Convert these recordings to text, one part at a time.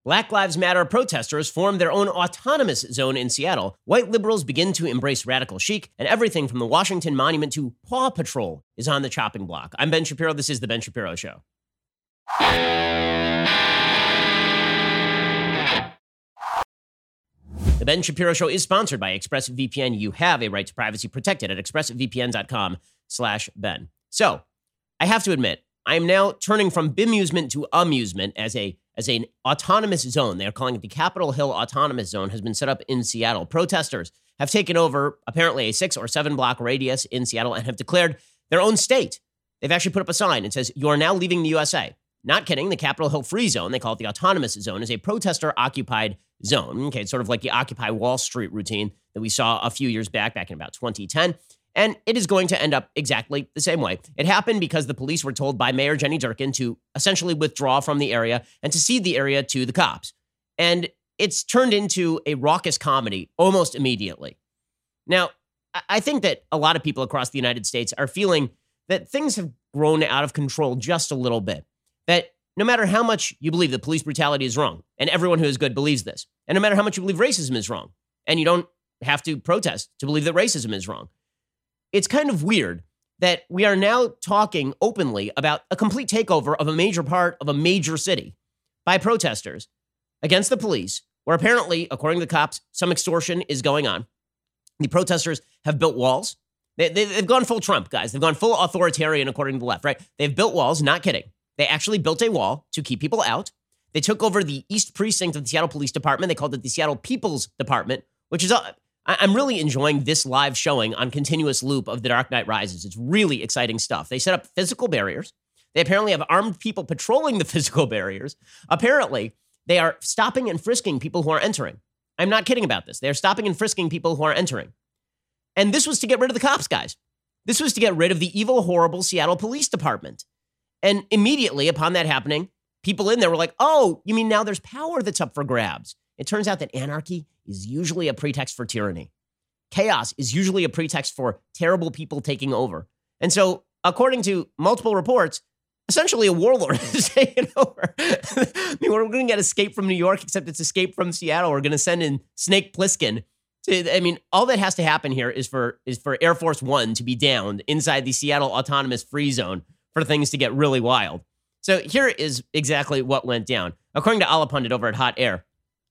Black Lives Matter protesters formed their own autonomous zone in Seattle. White liberals begin to embrace radical chic, and everything from the Washington Monument to Paw Patrol is on the chopping block. I'm Ben Shapiro. This is The Ben Shapiro Show. The Ben Shapiro Show is sponsored by ExpressVPN. You have a right to privacy protected at expressvpn.com/Ben. So, I have to admit, I am now turning from bemusement to amusement as an autonomous zone. They are calling it the Capitol Hill Autonomous Zone, has been set up in Seattle. Protesters have taken over apparently a 6 or 7 block radius in Seattle and have declared their own state. They've actually put up a sign that says, "You are now leaving the USA." Not kidding. The Capitol Hill Free Zone, they call it the Autonomous Zone, is a protester-occupied zone. Okay, it's sort of like the Occupy Wall Street routine that we saw a few years back in about 2010. And it is going to end up exactly the same way. It happened because the police were told by Mayor Jenny Durkan to essentially withdraw from the area and to cede the area to the cops. And it's turned into a raucous comedy almost immediately. Now, I think that a lot of people across the United States are feeling that things have grown out of control just a little bit. That no matter how much you believe that police brutality is wrong, and everyone who is good believes this, and no matter how much you believe racism is wrong, and you don't have to protest to believe that racism is wrong, it's kind of weird that we are now talking openly about a complete takeover of a major part of a major city by protesters against the police, where apparently, according to the cops, some extortion is going on. The protesters have built walls. They've gone full Trump, guys. They've gone full authoritarian, according to the left, right? They've built walls, not kidding. They actually built a wall to keep people out. They took over the East Precinct of the Seattle Police Department. They called it the Seattle People's Department, which is I'm really enjoying this live showing on continuous loop of The Dark Knight Rises. It's really exciting stuff. They set up physical barriers. They apparently have armed people patrolling the physical barriers. Apparently, they are stopping and frisking people who are entering. I'm not kidding about this. They are stopping and frisking people who are entering. And this was to get rid of the cops, guys. This was to get rid of the evil, horrible Seattle Police Department. And immediately upon that happening, people in there were like, oh, you mean now there's power that's up for grabs? It turns out that anarchy is usually a pretext for tyranny. Chaos is usually a pretext for terrible people taking over. And so, according to multiple reports, essentially a warlord is taking over. I mean, we're going to get Escape from New York, except it's Escape from Seattle. We're going to send in Snake Plissken. All that has to happen here is for Air Force One to be downed inside the Seattle Autonomous Free Zone for things to get really wild. So here is exactly what went down. According to Allah Pundit over at Hot Air,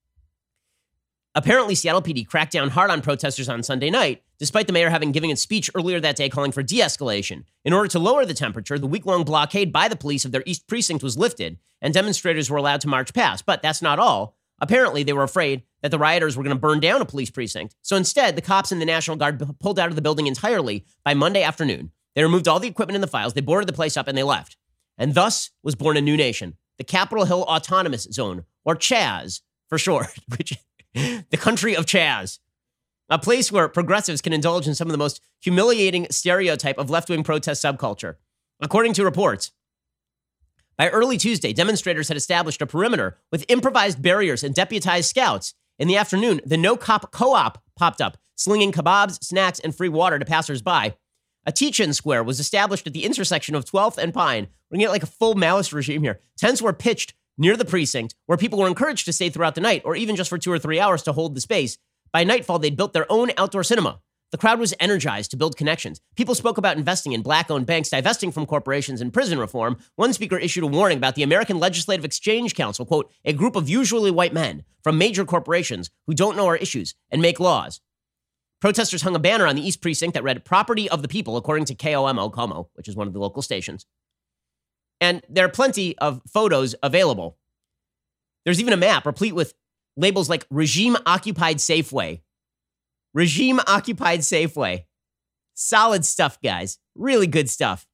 apparently Seattle PD cracked down hard on protesters on Sunday night, despite the mayor having given a speech earlier that day calling for de-escalation. In order to lower the temperature, the week-long blockade by the police of their East Precinct was lifted, and demonstrators were allowed to march past. But that's not all. Apparently, they were afraid that the rioters were going to burn down a police precinct. So instead, the cops and the National Guard pulled out of the building entirely by Monday afternoon. They removed all the equipment and the files, they boarded the place up, and they left. And thus was born a new nation, the Capitol Hill Autonomous Zone, or CHAZ for short, which the country of Chaz, a place where progressives can indulge in some of the most humiliating stereotype of left-wing protest subculture. According to reports, by early Tuesday, demonstrators had established a perimeter with improvised barriers and deputized scouts. In the afternoon, the No Cop Co-op popped up, slinging kebabs, snacks, and free water to passersby. A teach-in square was established at the intersection of 12th and Pine. We're going to get like a full Maoist regime here. Tents were pitched near the precinct, where people were encouraged to stay throughout the night, or even just for 2 or 3 hours to hold the space. By nightfall, they'd built their own outdoor cinema. The crowd was energized to build connections. People spoke about investing in black-owned banks, divesting from corporations, and prison reform. One speaker issued a warning about the American Legislative Exchange Council, quote, a group of usually white men from major corporations who don't know our issues and make laws. Protesters hung a banner on the East Precinct that read, property of the people, according to KOMO, which is one of the local stations. And there are plenty of photos available. There's even a map replete with labels like regime-occupied Safeway. Regime-occupied Safeway. Solid stuff, guys. Really good stuff.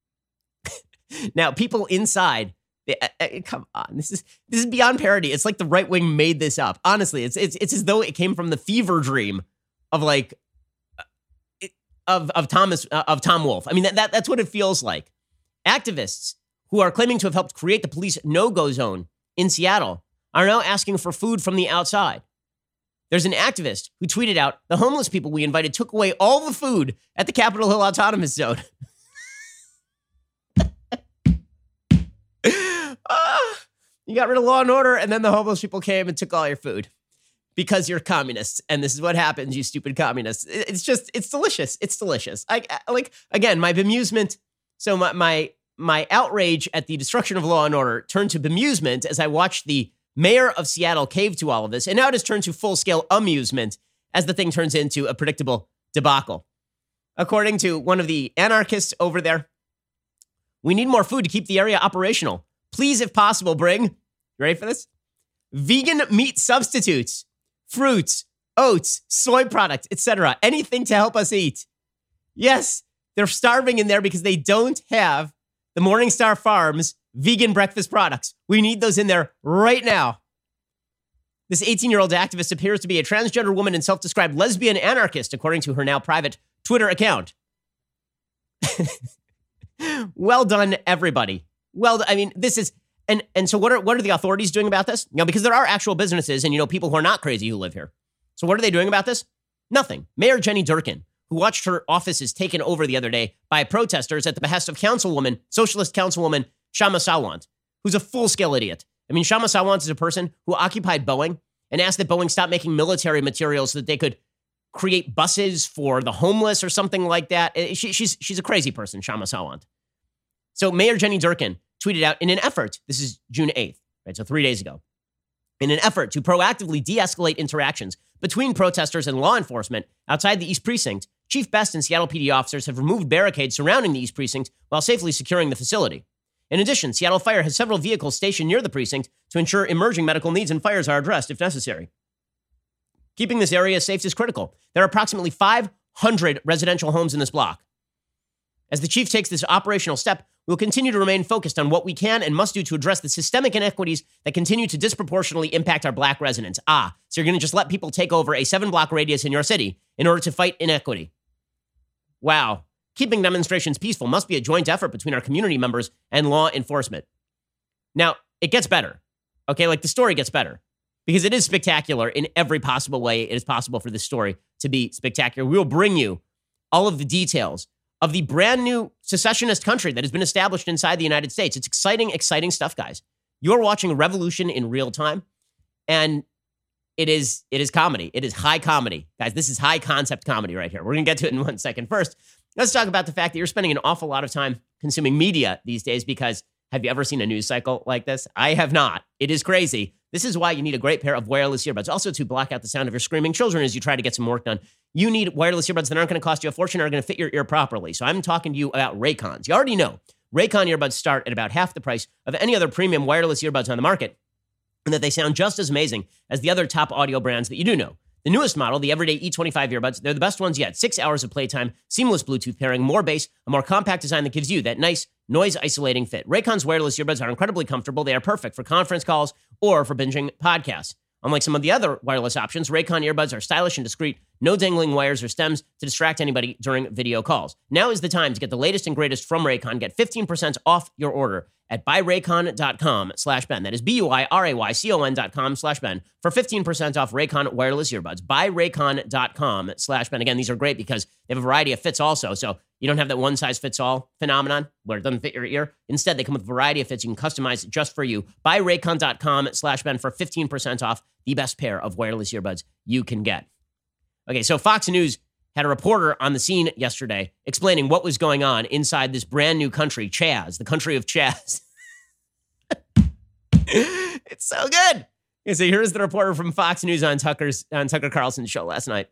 Now, people inside, come on, this is beyond parody. It's like the right wing made this up. Honestly, it's as though it came from the fever dream of Tom Wolfe. I mean, that's what it feels like. Activists who are claiming to have helped create the police no-go zone in Seattle are now asking for food from the outside. There's an activist who tweeted out, the homeless people we invited took away all the food at the Capitol Hill Autonomous Zone. You got rid of law and order, and then the homeless people came and took all your food because you're communists. And this is what happens, you stupid communists. It's delicious. It's delicious. Again, my bemusement. So my outrage at the destruction of law and order turned to bemusement as I watched the mayor of Seattle cave to all of this. And now it has turned to full-scale amusement as the thing turns into a predictable debacle. According to one of the anarchists over there, we need more food to keep the area operational. Please, if possible, bring, you ready for this? Vegan meat substitutes, fruits, oats, soy products, etc. Anything to help us eat. Yes, they're starving in there because they don't have the Morningstar Farms vegan breakfast products. We need those in there right now. This 18-year-old activist appears to be a transgender woman and self-described lesbian anarchist, according to her now private Twitter account. Well done, everybody. Well, I mean, this is, and so what are the authorities doing about this? Because there are actual businesses and, people who are not crazy who live here. So what are they doing about this? Nothing. Mayor Jenny Durkan, who watched her offices taken over the other day by protesters at the behest of socialist councilwoman Shama Sawant, who's a full-scale idiot. I mean, Shama Sawant is a person who occupied Boeing and asked that Boeing stop making military materials so that they could create buses for the homeless or something like that. She's a crazy person, Shama Sawant. So Mayor Jenny Durkan tweeted out in an effort, this is June 8th, right? So 3 days ago, in an effort to proactively de-escalate interactions between protesters and law enforcement outside the East Precinct, Chief Best and Seattle PD officers have removed barricades surrounding the East Precinct while safely securing the facility. In addition, Seattle Fire has several vehicles stationed near the precinct to ensure emerging medical needs and fires are addressed if necessary. Keeping this area safe is critical. There are approximately 500 residential homes in this block. As the chief takes this operational step, we'll continue to remain focused on what we can and must do to address the systemic inequities that continue to disproportionately impact our black residents. So you're going to just let people take over a 7-block radius in your city in order to fight inequity. Wow. Keeping demonstrations peaceful must be a joint effort between our community members and law enforcement. Now, it gets better. Okay, the story gets better because it is spectacular in every possible way it is possible for this story to be spectacular. We will bring you all of the details of the brand new secessionist country that has been established inside the United States. It's exciting, exciting stuff, guys. You're watching a revolution in real time, and it is comedy. It is high comedy. Guys, this is high concept comedy right here. We're going to get to it in 1 second. First, let's talk about the fact that you're spending an awful lot of time consuming media these days because have you ever seen a news cycle like this? I have not. It is crazy. This is why you need a great pair of wireless earbuds. Also to block out the sound of your screaming children as you try to get some work done. You need wireless earbuds that aren't going to cost you a fortune and are going to fit your ear properly. So I'm talking to you about Raycons. You already know Raycon earbuds start at about half the price of any other premium wireless earbuds on the market, and that they sound just as amazing as the other top audio brands that you do know. The newest model, the Everyday E25 earbuds, they're the best ones yet. 6 hours of playtime, seamless Bluetooth pairing, more bass, a more compact design that gives you that nice noise-isolating fit. Raycon's wireless earbuds are incredibly comfortable. They are perfect for conference calls or for binging podcasts. Unlike some of the other wireless options, Raycon earbuds are stylish and discreet, no dangling wires or stems to distract anybody during video calls. Now is the time to get the latest and greatest from Raycon. Get 15% off your order at buyraycon.com/Ben. That is BUYRAYCON.com/Ben for 15% off Raycon wireless earbuds. Buyraycon.com/Ben. Again, these are great because they have a variety of fits also. So you don't have that one-size-fits-all phenomenon where it doesn't fit your ear. Instead, they come with a variety of fits you can customize just for you. Buyraycon.com/Ben for 15% off the best pair of wireless earbuds you can get. Okay, so Fox News had a reporter on the scene yesterday explaining what was going on inside this brand new country, Chaz, the country of Chaz. It's so good. Okay, so here's the reporter from Fox News on Tucker Carlson's show last night.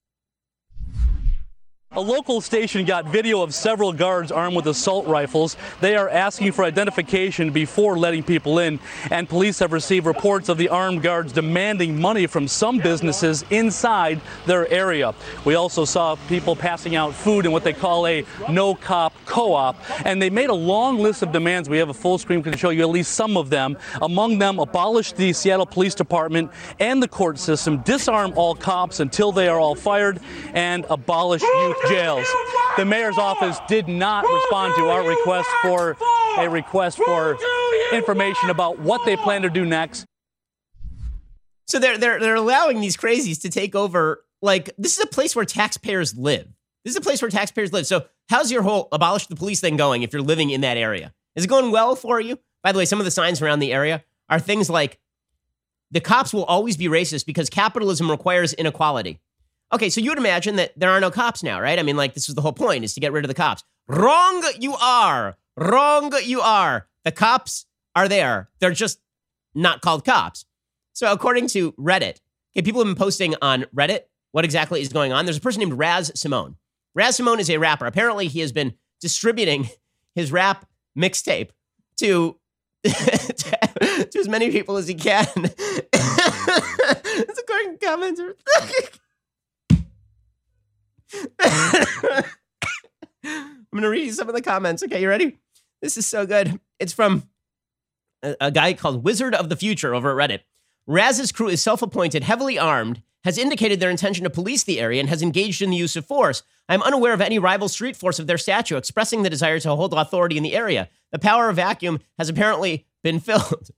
A local station got video of several guards armed with assault rifles. They are asking for identification before letting people in, and police have received reports of the armed guards demanding money from some businesses inside their area. We also saw people passing out food in what they call a no-cop co-op, and they made a long list of demands. We have a full screen to show you at least some of them. Among them, abolish the Seattle Police Department and the court system, disarm all cops until they are all fired, and abolish youth jails. The mayor's office did not respond to our request for information about what they plan to do next. So they're allowing these crazies to take over. This is a place where taxpayers live. So how's your whole abolish the police thing going if you're living in that area? Is it going well for you? By the way, some of the signs around the area are things like, the cops will always be racist because capitalism requires inequality. Okay, so you would imagine that there are no cops now, right? I mean, like, this is the whole point, is to get rid of the cops. Wrong you are. Wrong you are. The cops are there. They're just not called cops. So according to Reddit, okay, people have been posting on Reddit what exactly is going on. There's a person named Raz Simone. Raz Simone is a rapper. Apparently, he has been distributing his rap mixtape to as many people as he can. It's according to comments. I'm going to read you some of the comments. Okay, you ready? This is so good. It's from a guy called Wizard of the Future over at Reddit. Raz's crew is self-appointed, heavily armed, has indicated their intention to police the area, and has engaged in the use of force. I am unaware of any rival street force of their statue expressing the desire to hold authority in the area. The power of vacuum has apparently been filled.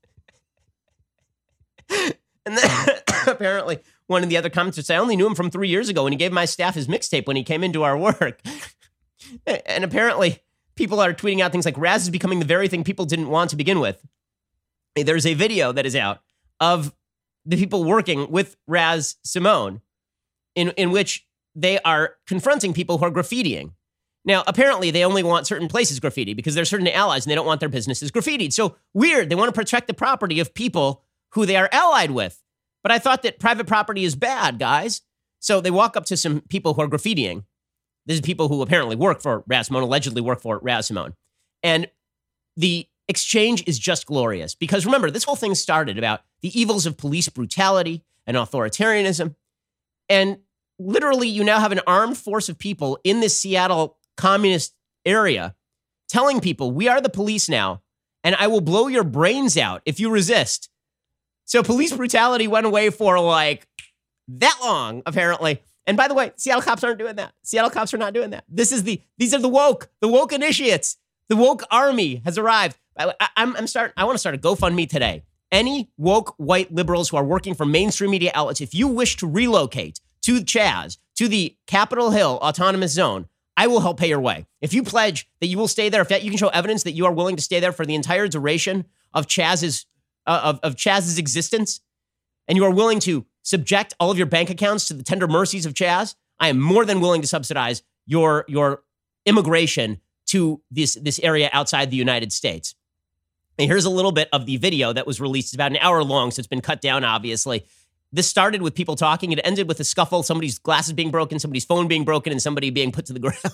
And then apparently one of the other comments said, I only knew him from 3 years ago when he gave my staff his mixtape when he came into our work. And apparently people are tweeting out things like, Raz is becoming the very thing people didn't want to begin with. There's a video that is out of the people working with Raz Simone in which they are confronting people who are graffitiing. Now, apparently, they only want certain places graffiti because there are certain allies and they don't want their businesses graffitied. So weird. They want to protect the property of people who they are allied with. But I thought that private property is bad, guys. So they walk up to some people who are graffitiing. This is people who apparently work for Raz Simone, allegedly work for Raz Simone. And the exchange is just glorious because remember, this whole thing started about the evils of police brutality and authoritarianism. And literally, you now have an armed force of people in this Seattle communist area telling people, we are the police now, and I will blow your brains out if you resist. So police brutality went away for like that long, apparently. And by the way, Seattle cops aren't doing that. Seattle cops are not doing that. These are the woke initiates. The woke army has arrived. I want to start a GoFundMe today. Any woke white liberals who are working for mainstream media outlets, if you wish to relocate to Chaz, to the Capitol Hill Autonomous Zone, I will help pay your way. If you pledge that you will stay there, if that, you can show evidence that you are willing to stay there for the entire duration of Chaz's existence, and you are willing to subject all of your bank accounts to the tender mercies of Chaz, I am more than willing to subsidize your immigration to this area outside the United States. And here's a little bit of the video that was released. It's about an hour long, so it's been cut down, obviously. This started with people talking. It ended with a scuffle, somebody's glasses being broken, somebody's phone being broken, and somebody being put to the ground.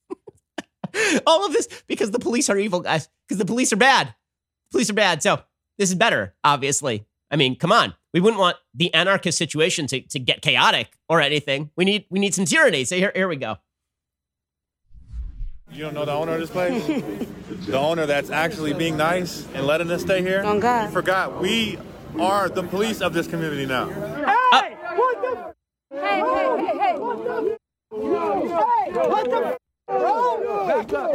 All of this because the police are evil, guys, because the police are bad. Police are bad. So this is better, obviously. I mean, come on. We wouldn't want the anarchist situation to get chaotic or anything. We need some tyranny. So here we go. You don't know the owner of this place? The owner that's actually being nice and letting us stay here? Oh, God. You forgot. We are the police of this community now. Hey! What the? Hey! What the? Hey! What the? Back up.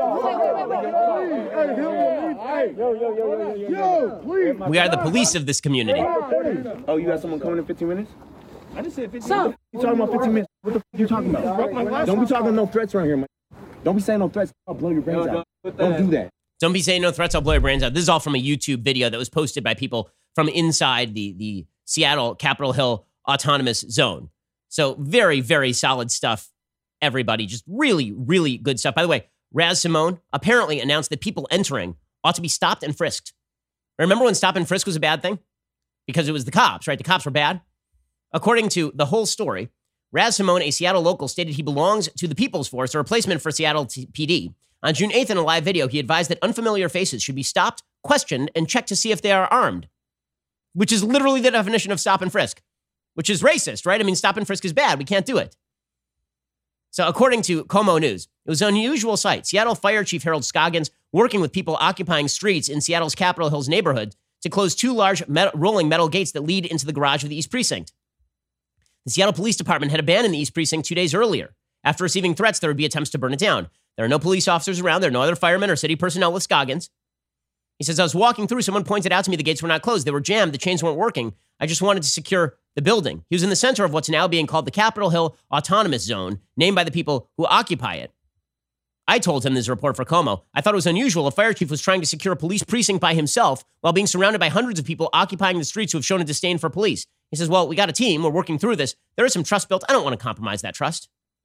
We are the police of this community. Oh, you got someone coming in 15 minutes? I just said 15 So, minutes. You talking about 15 minutes? What the f*** you talking about? Don't be talking no threats around here, man. Don't be saying no threats. I'll blow your brains out. Don't do that. Don't be saying no threats, I'll blow your brains out. This is all from a YouTube video that was posted by people from inside the Seattle Capitol Hill Autonomous Zone. So very, very solid stuff, everybody. Just really, really good stuff. By the way, Raz Simone apparently announced that people entering ought to be stopped and frisked. Remember when stop and frisk was a bad thing? Because it was the cops, right? The cops were bad. According to the whole story, Raz Simone, a Seattle local, stated he belongs to the People's Force, a replacement for Seattle PD. On June 8th in a live video, he advised that unfamiliar faces should be stopped, questioned, and checked to see if they are armed, which is literally the definition of stop and frisk, which is racist, right? I mean, stop and frisk is bad. We can't do it. So according to Como News, it was an unusual sight. Seattle Fire Chief Harold Scoggins working with people occupying streets in Seattle's Capitol Hills neighborhood to close two large rolling metal gates that lead into the garage of the East Precinct. The Seattle Police Department had abandoned the East Precinct 2 days earlier. After receiving threats, there would be attempts to burn it down. There are no police officers around. There are no other firemen or city personnel with Scoggins. He says, I was walking through. Someone pointed out to me the gates were not closed. They were jammed. The chains weren't working. I just wanted to secure the building. He was in the center of what's now being called the Capitol Hill Autonomous Zone, named by the people who occupy it. I told him, this is a report for Como, I thought it was unusual. A fire chief was trying to secure a police precinct by himself while being surrounded by hundreds of people occupying the streets who have shown a disdain for police. He says, well, we got a team. We're working through this. There is some trust built. I don't want to compromise that trust.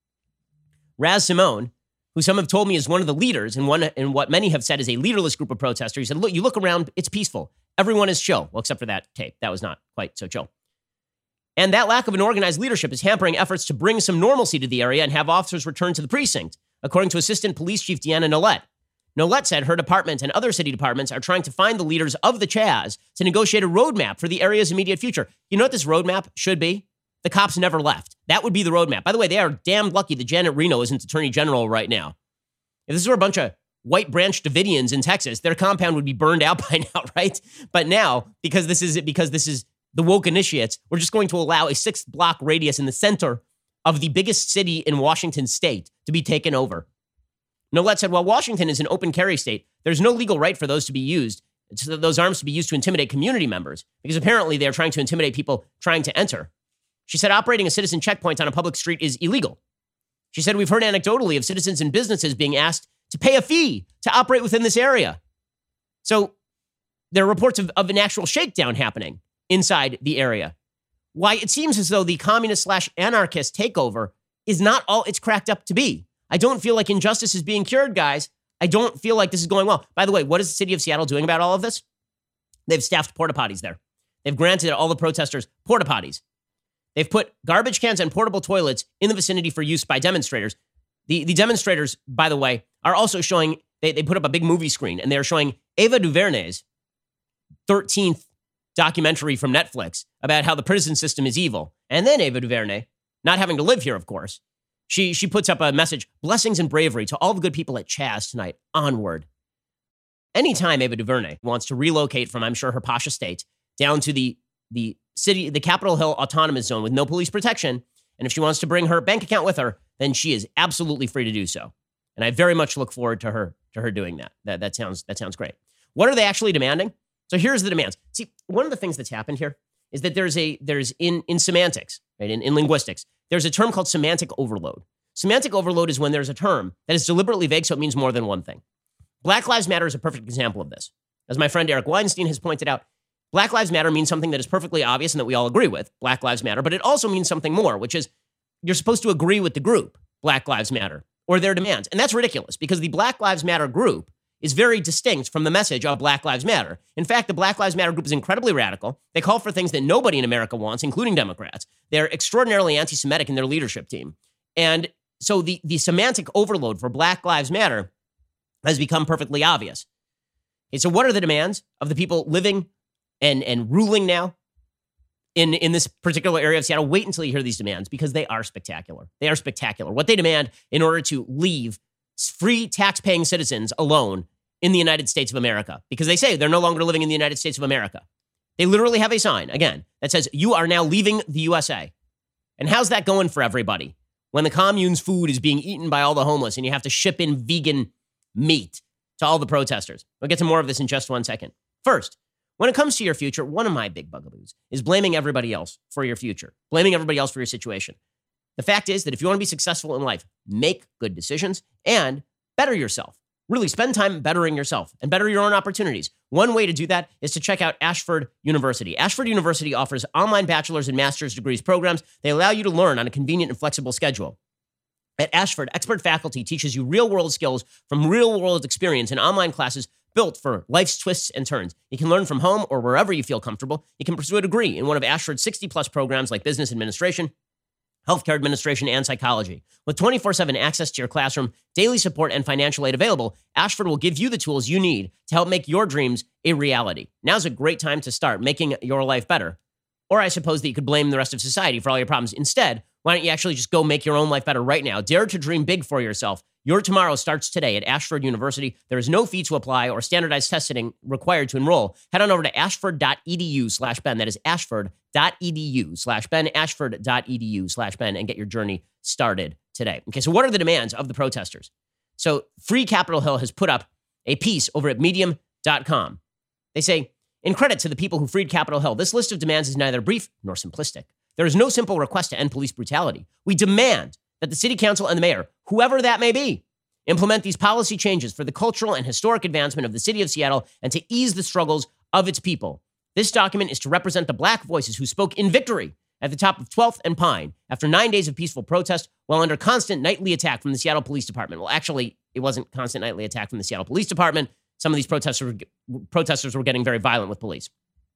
Raz Simone, who some have told me is one of the leaders in what many have said is a leaderless group of protesters. He said, look, you look around, it's peaceful. Everyone is chill. Well, except for that tape. That was not quite so chill. And that lack of an organized leadership is hampering efforts to bring some normalcy to the area and have officers return to the precinct, according to Assistant Police Chief Deanna Nolet. Nolet said her department and other city departments are trying to find the leaders of the Chaz to negotiate a roadmap for the area's immediate future. You know what this roadmap should be? The cops never left. That would be the roadmap. By the way, they are damn lucky that Janet Reno isn't Attorney General right now. If this were a bunch of White Branch Davidians in Texas, their compound would be burned out by now, right? But now, because this is the woke initiates, we're just going to allow a 6-block radius in the center of the biggest city in Washington state to be taken over. Nolet said, while Washington is an open carry state, there's no legal right for those arms to be used to intimidate community members, because apparently they're trying to intimidate people trying to enter. She said operating a citizen checkpoint on a public street is illegal. She said, we've heard anecdotally of citizens and businesses being asked to pay a fee to operate within this area. So there are reports of an actual shakedown happening inside the area. Why it seems as though the communist/anarchist takeover is not all it's cracked up to be. I don't feel like injustice is being cured, guys. I don't feel like this is going well. By the way, what is the city of Seattle doing about all of this? They've staffed porta potties there. They've granted all the protesters porta potties. They've put garbage cans and portable toilets in the vicinity for use by demonstrators. The demonstrators, by the way, are also showing, they put up a big movie screen, and they're showing Ava DuVernay's 13th documentary from Netflix about how the prison system is evil. And then Ava DuVernay, not having to live here, of course, she puts up a message, blessings and bravery to all the good people at Chaz tonight, onward. Anytime Ava DuVernay wants to relocate from, I'm sure, her posh estate down to the city, the Capitol Hill Autonomous Zone with no police protection, and if she wants to bring her bank account with her, then she is absolutely free to do so. And I very much look forward to her doing that. That sounds great. What are they actually demanding? So here's the demands. See, one of the things that's happened here is that there's in semantics, right? In linguistics, there's a term called semantic overload. Semantic overload is when there's a term that is deliberately vague, so it means more than one thing. Black Lives Matter is a perfect example of this. As my friend Eric Weinstein has pointed out, Black Lives Matter means something that is perfectly obvious and that we all agree with, Black Lives Matter, but it also means something more, which is you're supposed to agree with the group, Black Lives Matter, or their demands. And that's ridiculous because the Black Lives Matter group is very distinct from the message of Black Lives Matter. In fact, the Black Lives Matter group is incredibly radical. They call for things that nobody in America wants, including Democrats. They're extraordinarily anti-Semitic in their leadership team. And so the semantic overload for Black Lives Matter has become perfectly obvious. Okay, so what are the demands of the people living and ruling now in this particular area of Seattle? Wait until you hear these demands because they are spectacular. They are spectacular. What they demand in order to leave free tax-paying citizens alone in the United States of America, because they say they're no longer living in the United States of America. They literally have a sign, again, that says, you are now leaving the USA. And how's that going for everybody when the commune's food is being eaten by all the homeless and you have to ship in vegan meat to all the protesters? We'll get to more of this in just 1 second. First, when it comes to your future, one of my big bugaboos is blaming everybody else for your future, blaming everybody else for your situation. The fact is that if you want to be successful in life, make good decisions and better yourself. Really spend time bettering yourself and better your own opportunities. One way to do that is to check out Ashford University. Ashford University offers online bachelor's and master's degrees programs. They allow you to learn on a convenient and flexible schedule. At Ashford, expert faculty teaches you real-world skills from real-world experience in online classes built for life's twists and turns. You can learn from home or wherever you feel comfortable. You can pursue a degree in one of Ashford's 60-plus programs like business administration, healthcare administration, and psychology. With 24/7 access to your classroom, daily support, and financial aid available, Ashford will give you the tools you need to help make your dreams a reality. Now's a great time to start making your life better. Or I suppose that you could blame the rest of society for all your problems. Instead, why don't you actually just go make your own life better right now? Dare to dream big for yourself. Your tomorrow starts today at Ashford University. There is no fee to apply or standardized testing required to enroll. Head on over to ashford.edu/Ben. That is ashford.edu/Ben, ashford.edu/Ben, and get your journey started today. Okay, so what are the demands of the protesters? So Free Capitol Hill has put up a piece over at medium.com. They say, in credit to the people who freed Capitol Hill, this list of demands is neither brief nor simplistic. There is no simple request to end police brutality. We demand that the city council and the mayor, whoever that may be, implement these policy changes for the cultural and historic advancement of the city of Seattle and to ease the struggles of its people. This document is to represent the Black voices who spoke in victory at the top of 12th and Pine after 9 days of peaceful protest while under constant nightly attack from the Seattle Police Department. Well, actually, it wasn't constant nightly attack from the Seattle Police Department. Some of these protesters were getting very violent with police.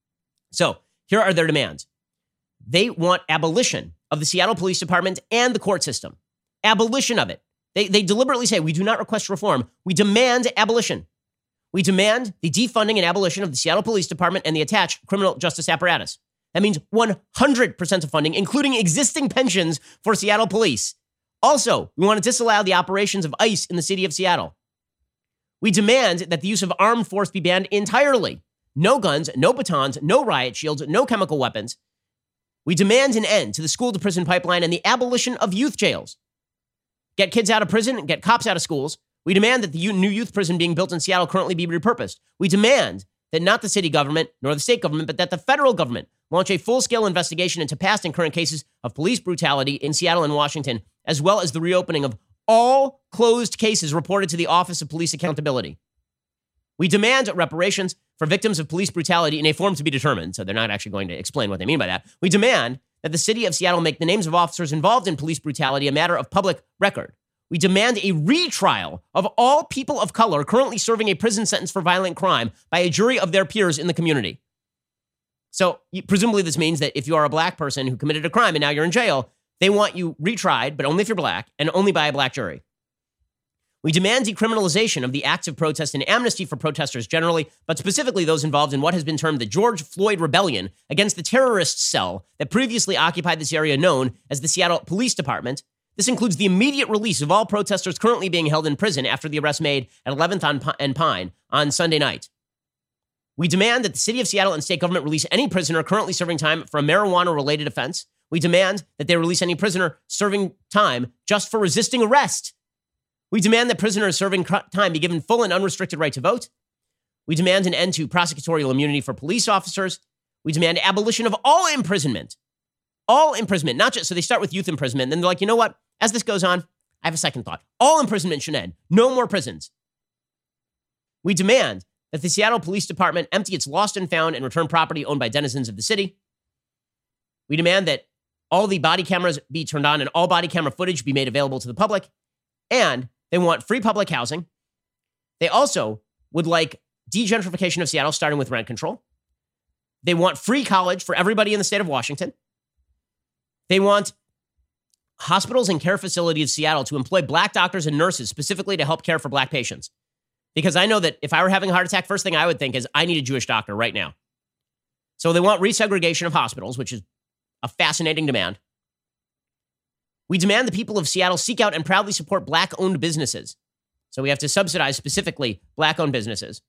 So here are their demands. They want abolition of the Seattle Police Department and the court system. Abolition of it. They deliberately say, we do not request reform. We demand abolition. We demand the defunding and abolition of the Seattle Police Department and the attached criminal justice apparatus. That means 100% of funding, including existing pensions for Seattle police. Also, we want to disallow the operations of ICE in the city of Seattle. We demand that the use of armed force be banned entirely. No guns, no batons, no riot shields, no chemical weapons. We demand an end to the school-to-prison pipeline and the abolition of youth jails. Get kids out of prison and get cops out of schools. We demand that the new youth prison being built in Seattle currently be repurposed. We demand that not the city government nor the state government, but that the federal government launch a full-scale investigation into past and current cases of police brutality in Seattle and Washington, as well as the reopening of all closed cases reported to the Office of Police Accountability. We demand reparations for victims of police brutality in a form to be determined, so they're not actually going to explain what they mean by that. We demand that the city of Seattle make the names of officers involved in police brutality a matter of public record. We demand a retrial of all people of color currently serving a prison sentence for violent crime by a jury of their peers in the community. So presumably this means that if you are a Black person who committed a crime and now you're in jail, they want you retried, but only if you're Black and only by a Black jury. We demand decriminalization of the acts of protest and amnesty for protesters generally, but specifically those involved in what has been termed the George Floyd Rebellion against the terrorist cell that previously occupied this area known as the Seattle Police Department. This includes the immediate release of all protesters currently being held in prison after the arrest made at 11th and Pine on Sunday night. We demand that the city of Seattle and state government release any prisoner currently serving time for a marijuana-related offense. We demand that they release any prisoner serving time just for resisting arrest. We demand that prisoners serving time be given full and unrestricted right to vote. We demand an end to prosecutorial immunity for police officers. We demand abolition of all imprisonment. All imprisonment, not just, so they start with youth imprisonment, and then they're like, you know what? As this goes on, I have a second thought. All imprisonment should end. No more prisons. We demand that the Seattle Police Department empty its lost and found and return property owned by denizens of the city. We demand that all the body cameras be turned on and all body camera footage be made available to the public. And they want free public housing. They also would like degentrification of Seattle, starting with rent control. They want free college for everybody in the state of Washington. They want hospitals and care facilities of Seattle to employ Black doctors and nurses specifically to help care for Black patients. Because I know that if I were having a heart attack, first thing I would think is I need a Jewish doctor right now. So they want resegregation of hospitals, which is a fascinating demand. We demand the people of Seattle seek out and proudly support Black-owned businesses. So we have to subsidize specifically Black-owned businesses.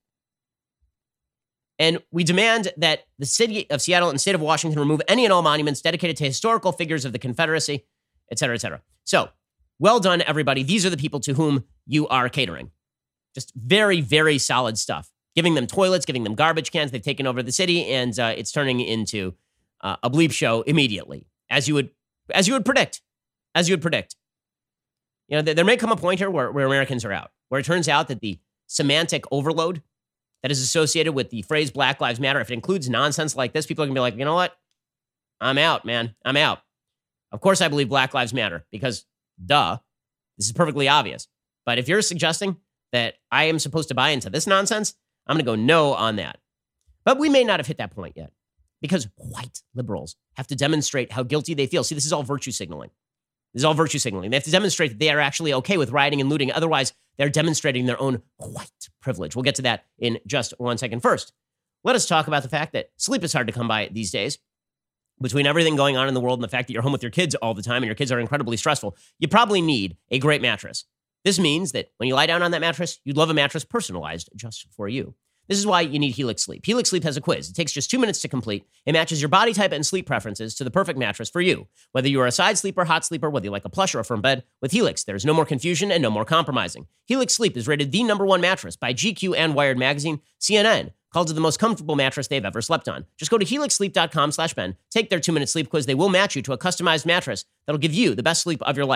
And we demand that the city of Seattle and state of Washington remove any and all monuments dedicated to historical figures of the Confederacy, et cetera, et cetera. So, well done, everybody. These are the people to whom you are catering. Just very, very solid stuff. Giving them toilets, giving them garbage cans. They've taken over the city, and it's turning into a bleep show immediately, as you would predict. As you would predict. You know, there may come a point here where Americans are out, where it turns out that the semantic overload that is associated with the phrase Black Lives Matter, if it includes nonsense like this, people are going to be like, you know what? I'm out, man. I'm out. Of course I believe Black Lives Matter because, duh, this is perfectly obvious. But if you're suggesting that I am supposed to buy into this nonsense, I'm going to go no on that. But we may not have hit that point yet because white liberals have to demonstrate how guilty they feel. See, this is all virtue signaling. This is all virtue signaling. They have to demonstrate that they are actually okay with rioting and looting. Otherwise, they're demonstrating their own white privilege. We'll get to that in just 1 second. First, let us talk about the fact that sleep is hard to come by these days. Between everything going on in the world and the fact that you're home with your kids all the time and your kids are incredibly stressful, you probably need a great mattress. This means that when you lie down on that mattress, you'd love a mattress personalized just for you. This is why you need Helix Sleep. Helix Sleep has a quiz. It takes just 2 minutes to complete. It matches your body type and sleep preferences to the perfect mattress for you. Whether you are a side sleeper, hot sleeper, whether you like a plush or a firm bed, with Helix, there's no more confusion and no more compromising. Helix Sleep is rated the #1 mattress by GQ and Wired Magazine. CNN called it the most comfortable mattress they've ever slept on. Just go to helixsleep.com/Ben, take their 2-minute sleep quiz. They will match you to a customized mattress that'll give you the best sleep of your life.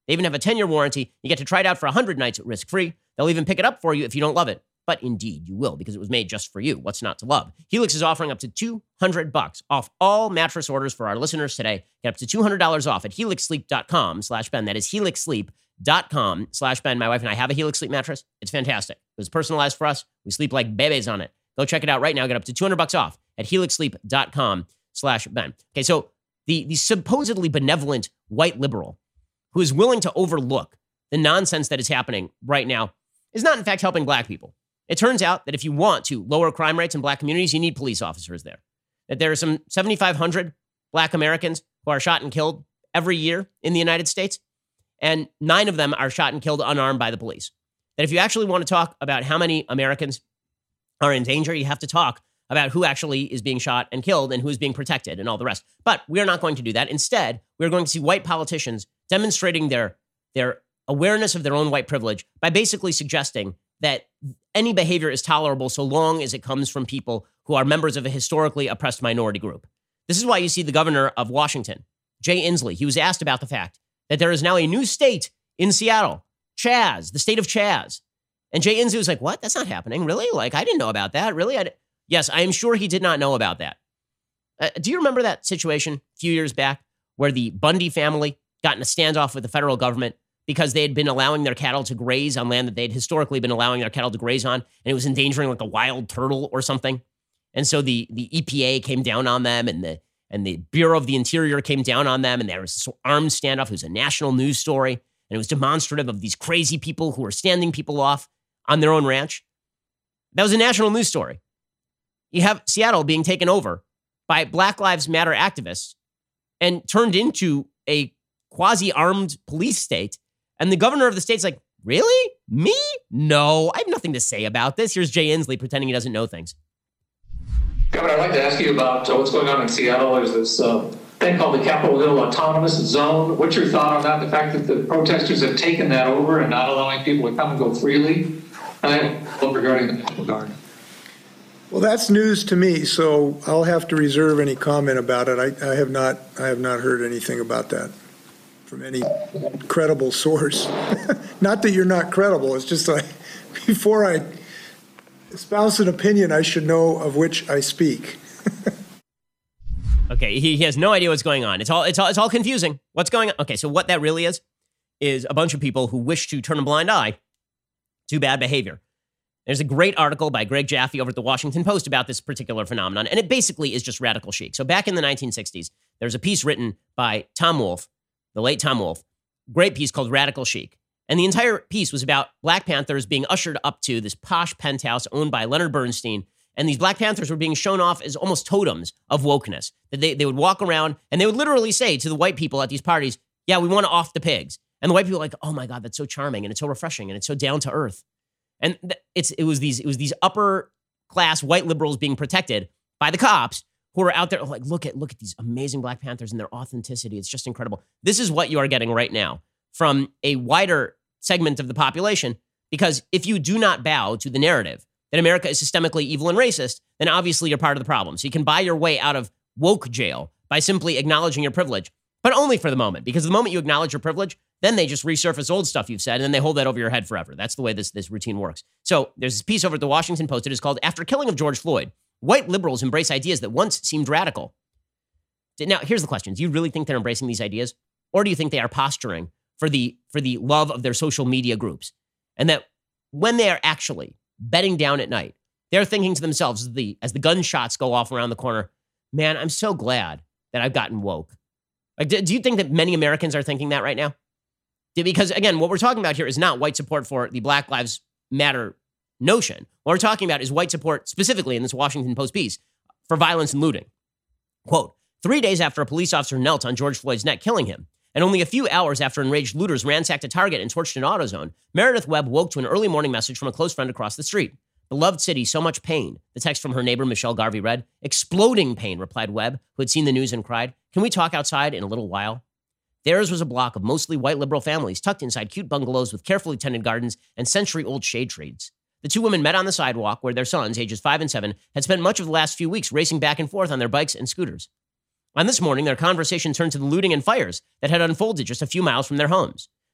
They even have a 10-year warranty. You get to try it out for 100 nights risk-free. They'll even pick it up for you if you don't love it. But indeed, you will, because it was made just for you. What's not to love? Helix is offering up to $200 off all mattress orders for our listeners today. Get up to $200 off at helixsleep.com/Ben. That is helixsleep.com/Ben. My wife and I have a Helix Sleep mattress. It's fantastic. It was personalized for us. We sleep like babies on it. Go check it out right now. Get up to $200 off at helixsleep.com/Ben. Okay, so the supposedly benevolent white liberal who is willing to overlook the nonsense that is happening right now is not, in fact, helping black people. It turns out that if you want to lower crime rates in black communities, you need police officers there. That there are some 7,500 black Americans who are shot and killed every year in the United States, and 9 of them are shot and killed unarmed by the police. That if you actually want to talk about how many Americans are in danger, you have to talk about who actually is being shot and killed and who is being protected and all the rest. But we're not going to do that. Instead, we're going to see white politicians demonstrating their awareness of their own white privilege by basically suggesting that any behavior is tolerable so long as it comes from people who are members of a historically oppressed minority group. This is why you see the governor of Washington, Jay Inslee. He was asked about the fact that there is now a new state in Seattle, Chaz, the state of Chaz. And Jay Inslee was like, what? That's not happening. Really? Like, I didn't know about that. Really? Yes, I am sure he did not know about that. Do you remember that situation a few years back where the Bundy family got in a standoff with the federal government because they had been allowing their cattle to graze on land that they'd historically been allowing their cattle to graze on, and it was endangering like a wild turtle or something? And so the EPA came down on them, and the Bureau of the Interior came down on them, and there was this armed standoff. It was a national news story, and it was demonstrative of these crazy people who were standing people off on their own ranch. That was a national news story. You have Seattle being taken over by Black Lives Matter activists and turned into a quasi-armed police state. And the governor of the state's like, really? Me? No, I have nothing to say about this. Here's Jay Inslee pretending he doesn't know things. Governor, I'd like to ask you about what's going on in Seattle. There's this thing called the Capitol Hill Autonomous Zone. What's your thought on that? The fact that the protesters have taken that over and not allowing people to come and go freely? And regarding the National Guard. Well, that's news to me, so I'll have to reserve any comment about it. I have not heard anything about that from any credible source. Not that you're not credible. It's just like before I espouse an opinion, I should know of which I speak. Okay, he has no idea what's going on. It's all confusing. What's going on? Okay, so what that really is a bunch of people who wish to turn a blind eye to bad behavior. There's a great article by Greg Jaffe over at the Washington Post about this particular phenomenon, and it basically is just radical chic. So back in the 1960s, there's a piece written by Tom Wolfe, the late Tom Wolfe, great piece called Radical Chic. And the entire piece was about Black Panthers being ushered up to this posh penthouse owned by Leonard Bernstein. And these Black Panthers were being shown off as almost totems of wokeness. That they would walk around and they would literally say to the white people at these parties, yeah, we want to off the pigs. And the white people were like, oh my God, that's so charming and it's so refreshing and it's so down to earth. And it was these upper class white liberals being protected by the cops who are out there like, look at these amazing Black Panthers and their authenticity. It's just incredible. This is what you are getting right now from a wider segment of the population, because if you do not bow to the narrative that America is systemically evil and racist, then obviously you're part of the problem. So you can buy your way out of woke jail by simply acknowledging your privilege, but only for the moment, because the moment you acknowledge your privilege, then they just resurface old stuff you've said, and then they hold that over your head forever. That's the way this routine works. So there's this piece over at the Washington Post. It is called, After Killing of George Floyd, White Liberals Embrace Ideas That Once Seemed Radical. Now, here's the question. Do you really think they're embracing these ideas? Or do you think they are posturing for the love of their social media groups? And that when they are actually bedding down at night, they're thinking to themselves as the gunshots go off around the corner, man, I'm so glad that I've gotten woke. Like, do you think that many Americans are thinking that right now? Because, again, what we're talking about here is not white support for the Black Lives Matter notion. What we're talking about is white support, specifically in this Washington Post piece, for violence and looting. Quote, 3 days after a police officer knelt on George Floyd's neck, killing him, and only a few hours after enraged looters ransacked a Target and torched an AutoZone, Meredith Webb woke to an early morning message from a close friend across the street. Beloved city, so much pain. The text from her neighbor, Michelle Garvey, read. Exploding pain, replied Webb, who had seen the news and cried. Can we talk outside in a little while? Theirs was a block of mostly white liberal families tucked inside cute bungalows with carefully tended gardens and century-old shade trees. The two women met on the sidewalk where their sons, ages 5 and 7, had spent much of the last few weeks racing back and forth on their bikes and scooters. On this morning, their conversation turned to the looting and fires that had unfolded just a few miles from their homes.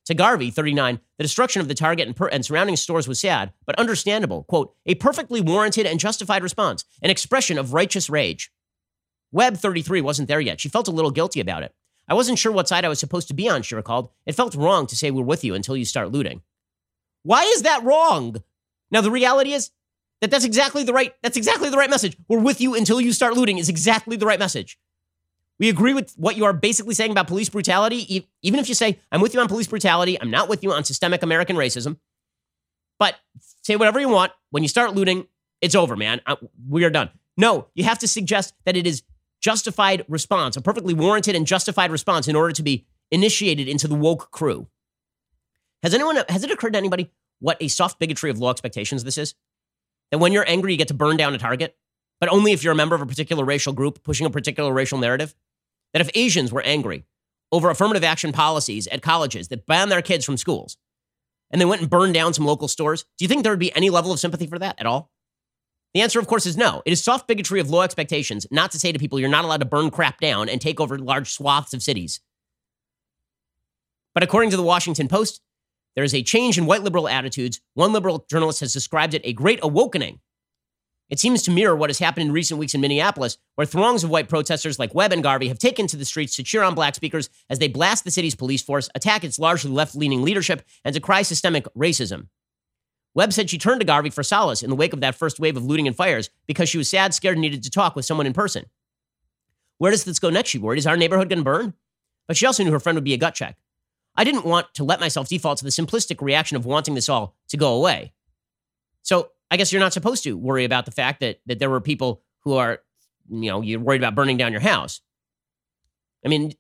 To Garvey, 39, the destruction of the Target and surrounding stores was sad, but understandable. Quote, a perfectly warranted and justified response, an expression of righteous rage. Webb, 33, wasn't there yet. She felt a little guilty about it. I wasn't sure what side I was supposed to be on, she recalled. It felt wrong to say we're with you until you start looting. Why is that wrong? Now, the reality is that that's exactly the right message. We're with you until you start looting is exactly the right message. We agree with what you are basically saying about police brutality, even if you say, I'm with you on police brutality, I'm not with you on systemic American racism. But say whatever you want. When you start looting, it's over, man. We are done. No, you have to suggest that it is justified response, a perfectly warranted and justified response in order to be initiated into the woke crew. Has it occurred to anybody what a soft bigotry of law expectations this is? That when you're angry, you get to burn down a Target, but only if you're a member of a particular racial group pushing a particular racial narrative? That if Asians were angry over affirmative action policies at colleges that ban their kids from schools, and they went and burned down some local stores, do you think there would be any level of sympathy for that at all? The answer, of course, is no. It is soft bigotry of low expectations not to say to people you're not allowed to burn crap down and take over large swaths of cities. But according to the Washington Post, there is a change in white liberal attitudes. One liberal journalist has described it a great awakening. It seems to mirror what has happened in recent weeks in Minneapolis, where throngs of white protesters like Webb and Garvey have taken to the streets to cheer on black speakers as they blast the city's police force, attack its largely left-leaning leadership, and decry systemic racism. Webb said she turned to Garvey for solace in the wake of that first wave of looting and fires because she was sad, scared, and needed to talk with someone in person. Where does this go next, she worried? Is our neighborhood going to burn? But she also knew her friend would be a gut check. I didn't want to let myself default to the simplistic reaction of wanting this all to go away. So I guess you're not supposed to worry about the fact that there were people who are, you're worried about burning down your house. I mean,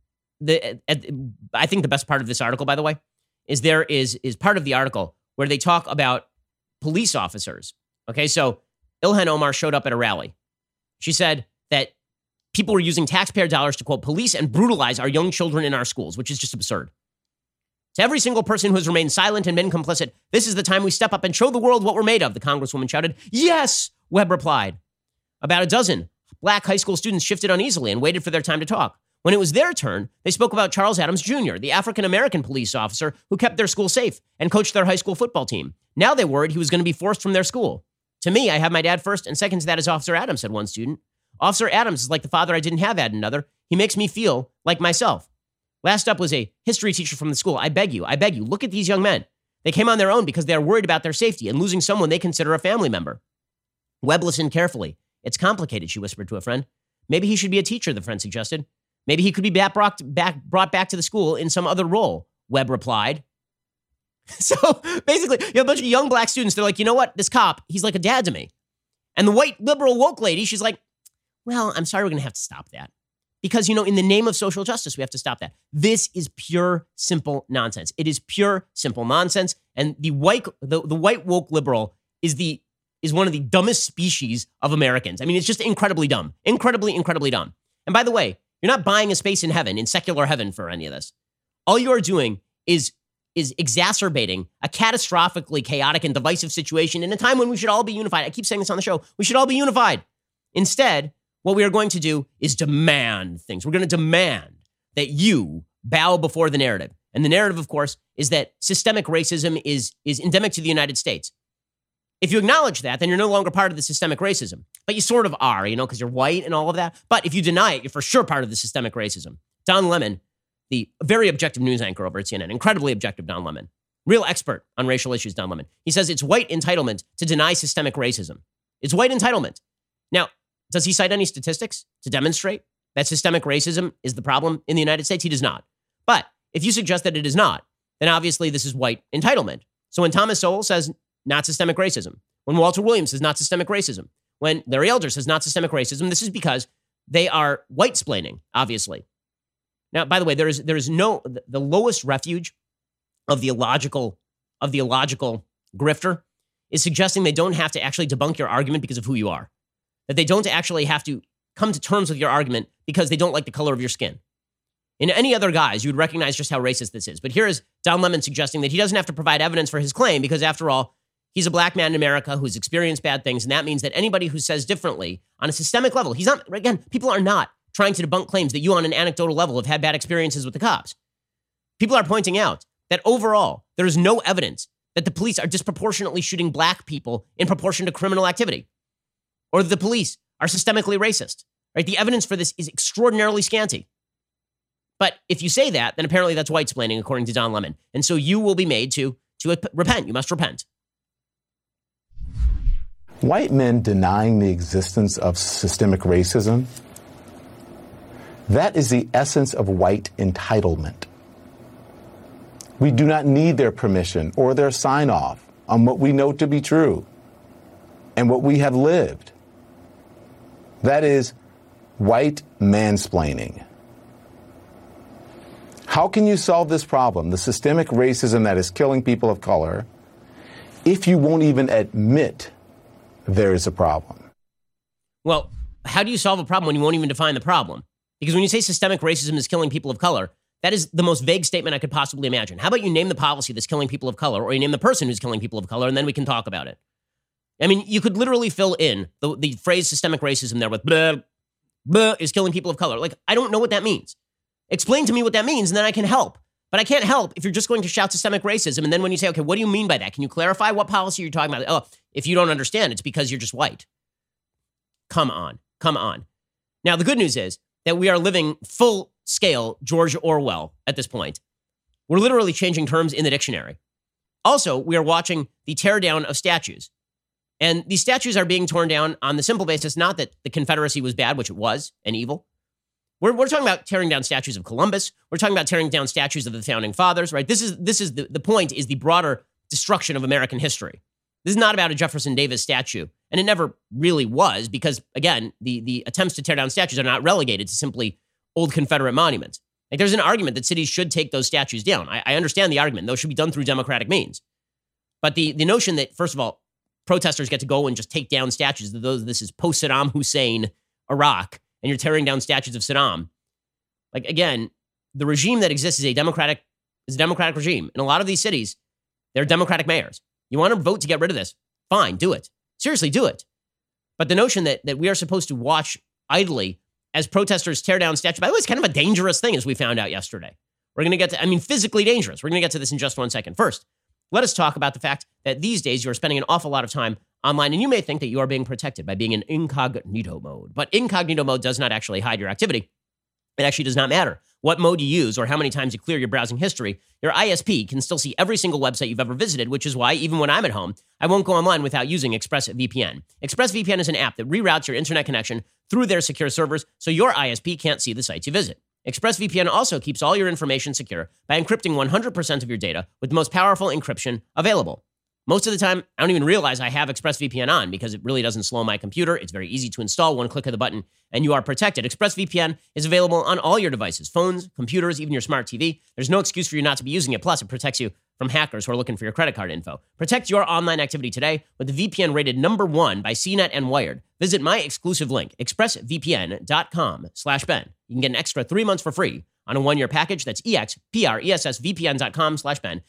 I think the best part of this article, by the way, is there is part of the article where they talk about police officers. Okay, so Ilhan Omar showed up at a rally. She said that people were using taxpayer dollars to, quote, police and brutalize our young children in our schools, which is just absurd. To every single person who has remained silent and been complicit, this is the time we step up and show the world what we're made of, the congresswoman shouted. Yes, Webb replied. About a dozen black high school students shifted uneasily and waited for their time to talk. When it was their turn, they spoke about Charles Adams Jr., the African-American police officer who kept their school safe and coached their high school football team. Now they worried he was going to be forced from their school. To me, I have my dad first, and second to that is Officer Adams, said one student. Officer Adams is like the father I didn't have, added another. He makes me feel like myself. Last up was a history teacher from the school. I beg you, look at these young men. They came on their own because they are worried about their safety and losing someone they consider a family member. Webb listened carefully. It's complicated, she whispered to a friend. Maybe he should be a teacher, the friend suggested. Maybe he could be brought back to the school in some other role, Webb replied. So basically, you have a bunch of young black students. They're like, you know what? This cop, he's like a dad to me. And the white liberal woke lady, she's like, well, I'm sorry, we're going to have to stop that. Because, in the name of social justice, we have to stop that. This is pure, simple nonsense. It is pure, simple nonsense. And the white woke liberal is one of the dumbest species of Americans. I mean, it's just incredibly dumb. Incredibly, incredibly dumb. And by the way, you're not buying a space in heaven, in secular heaven for any of this. All you are doing is exacerbating a catastrophically chaotic and divisive situation in a time when we should all be unified. I keep saying this on the show. We should all be unified. Instead, what we are going to do is demand things. We're going to demand that you bow before the narrative. And the narrative, of course, is that systemic racism is endemic to the United States. If you acknowledge that, then you're no longer part of the systemic racism. But you sort of are, because you're white and all of that. But if you deny it, you're for sure part of the systemic racism. Don Lemon, the very objective news anchor over at CNN, incredibly objective Don Lemon, real expert on racial issues, Don Lemon. He says it's white entitlement to deny systemic racism. It's white entitlement. Now, does he cite any statistics to demonstrate that systemic racism is the problem in the United States? He does not. But if you suggest that it is not, then obviously this is white entitlement. So when Thomas Sowell says not systemic racism, when Walter Williams says not systemic racism, when Larry Elder says not systemic racism, this is because they are white-splaining, obviously. Now, by the way, there is the lowest refuge of the illogical grifter is suggesting they don't have to actually debunk your argument because of who you are. That they don't actually have to come to terms with your argument because they don't like the color of your skin. In any other guise, you would recognize just how racist this is. But here is Don Lemon suggesting that he doesn't have to provide evidence for his claim because, after all, he's a black man in America who's experienced bad things, and that means that anybody who says differently on a systemic level, people are not trying to debunk claims that you on an anecdotal level have had bad experiences with the cops. People are pointing out that overall there is no evidence that the police are disproportionately shooting black people in proportion to criminal activity, or that the police are systemically racist, right? The evidence for this is extraordinarily scanty. But if you say that, then apparently that's white-splaining, according to Don Lemon. And so you will be made to repent. You must repent. White men denying the existence of systemic racism, that is the essence of white entitlement. We do not need their permission or their sign-off on what we know to be true and what we have lived. That is white mansplaining. How can you solve this problem, the systemic racism that is killing people of color, if you won't even admit there is a problem? Well, how do you solve a problem when you won't even define the problem? Because when you say systemic racism is killing people of color, that is the most vague statement I could possibly imagine. How about you name the policy that's killing people of color, or you name the person who's killing people of color, and then we can talk about it. I mean, you could literally fill in the phrase systemic racism there with blah, blah is killing people of color. Like, I don't know what that means. Explain to me what that means, and then I can help. But I can't help if you're just going to shout systemic racism, and then when you say, okay, what do you mean by that? Can you clarify what policy you're talking about? Oh, if you don't understand, it's because you're just white. Come on. Now, the good news is that we are living full-scale George Orwell at this point. We're literally changing terms in the dictionary. Also, we are watching the tear down of statues. And these statues are being torn down on the simple basis, not that the Confederacy was bad, which it was, and evil. We're talking about tearing down statues of Columbus. We're talking about tearing down statues of the Founding Fathers, right? This is the point is the broader destruction of American history. This is not about a Jefferson Davis statue. And it never really was because, again, the attempts to tear down statues are not relegated to simply old Confederate monuments. Like, there's an argument that cities should take those statues down. I understand the argument. Those should be done through democratic means. But the notion that, first of all, protesters get to go and just take down statues, this is post-Saddam Hussein Iraq, and you're tearing down statues of Saddam. Like, again, the regime that exists is a democratic regime. In a lot of these cities, they're Democratic mayors. You want to vote to get rid of this? Fine, do it. Seriously, do it. But the notion that we are supposed to watch idly as protesters tear down statues, by the way, it's kind of a dangerous thing, as we found out yesterday. We're going to get to, physically dangerous. We're going to get to this in just 1 second. First, let us talk about the fact that these days you are spending an awful lot of time online, and you may think that you are being protected by being in incognito mode. But incognito mode does not actually hide your activity. It actually does not matter what mode you use or how many times you clear your browsing history. Your ISP can still see every single website you've ever visited, which is why, even when I'm at home, I won't go online without using ExpressVPN. ExpressVPN is an app that reroutes your internet connection through their secure servers so your ISP can't see the sites you visit. ExpressVPN also keeps all your information secure by encrypting 100% of your data with the most powerful encryption available. Most of the time, I don't even realize I have ExpressVPN on because it really doesn't slow my computer. It's very easy to install. One click of the button, and you are protected. ExpressVPN is available on all your devices, phones, computers, even your smart TV. There's no excuse for you not to be using it. Plus, it protects you from hackers who are looking for your credit card info. Protect your online activity today with the VPN rated #1 by CNET and Wired. Visit my exclusive link, expressvpn.com/Ben. You can get an extra 3 months for free on a 1-year package. That's expressvpn.com/Ben,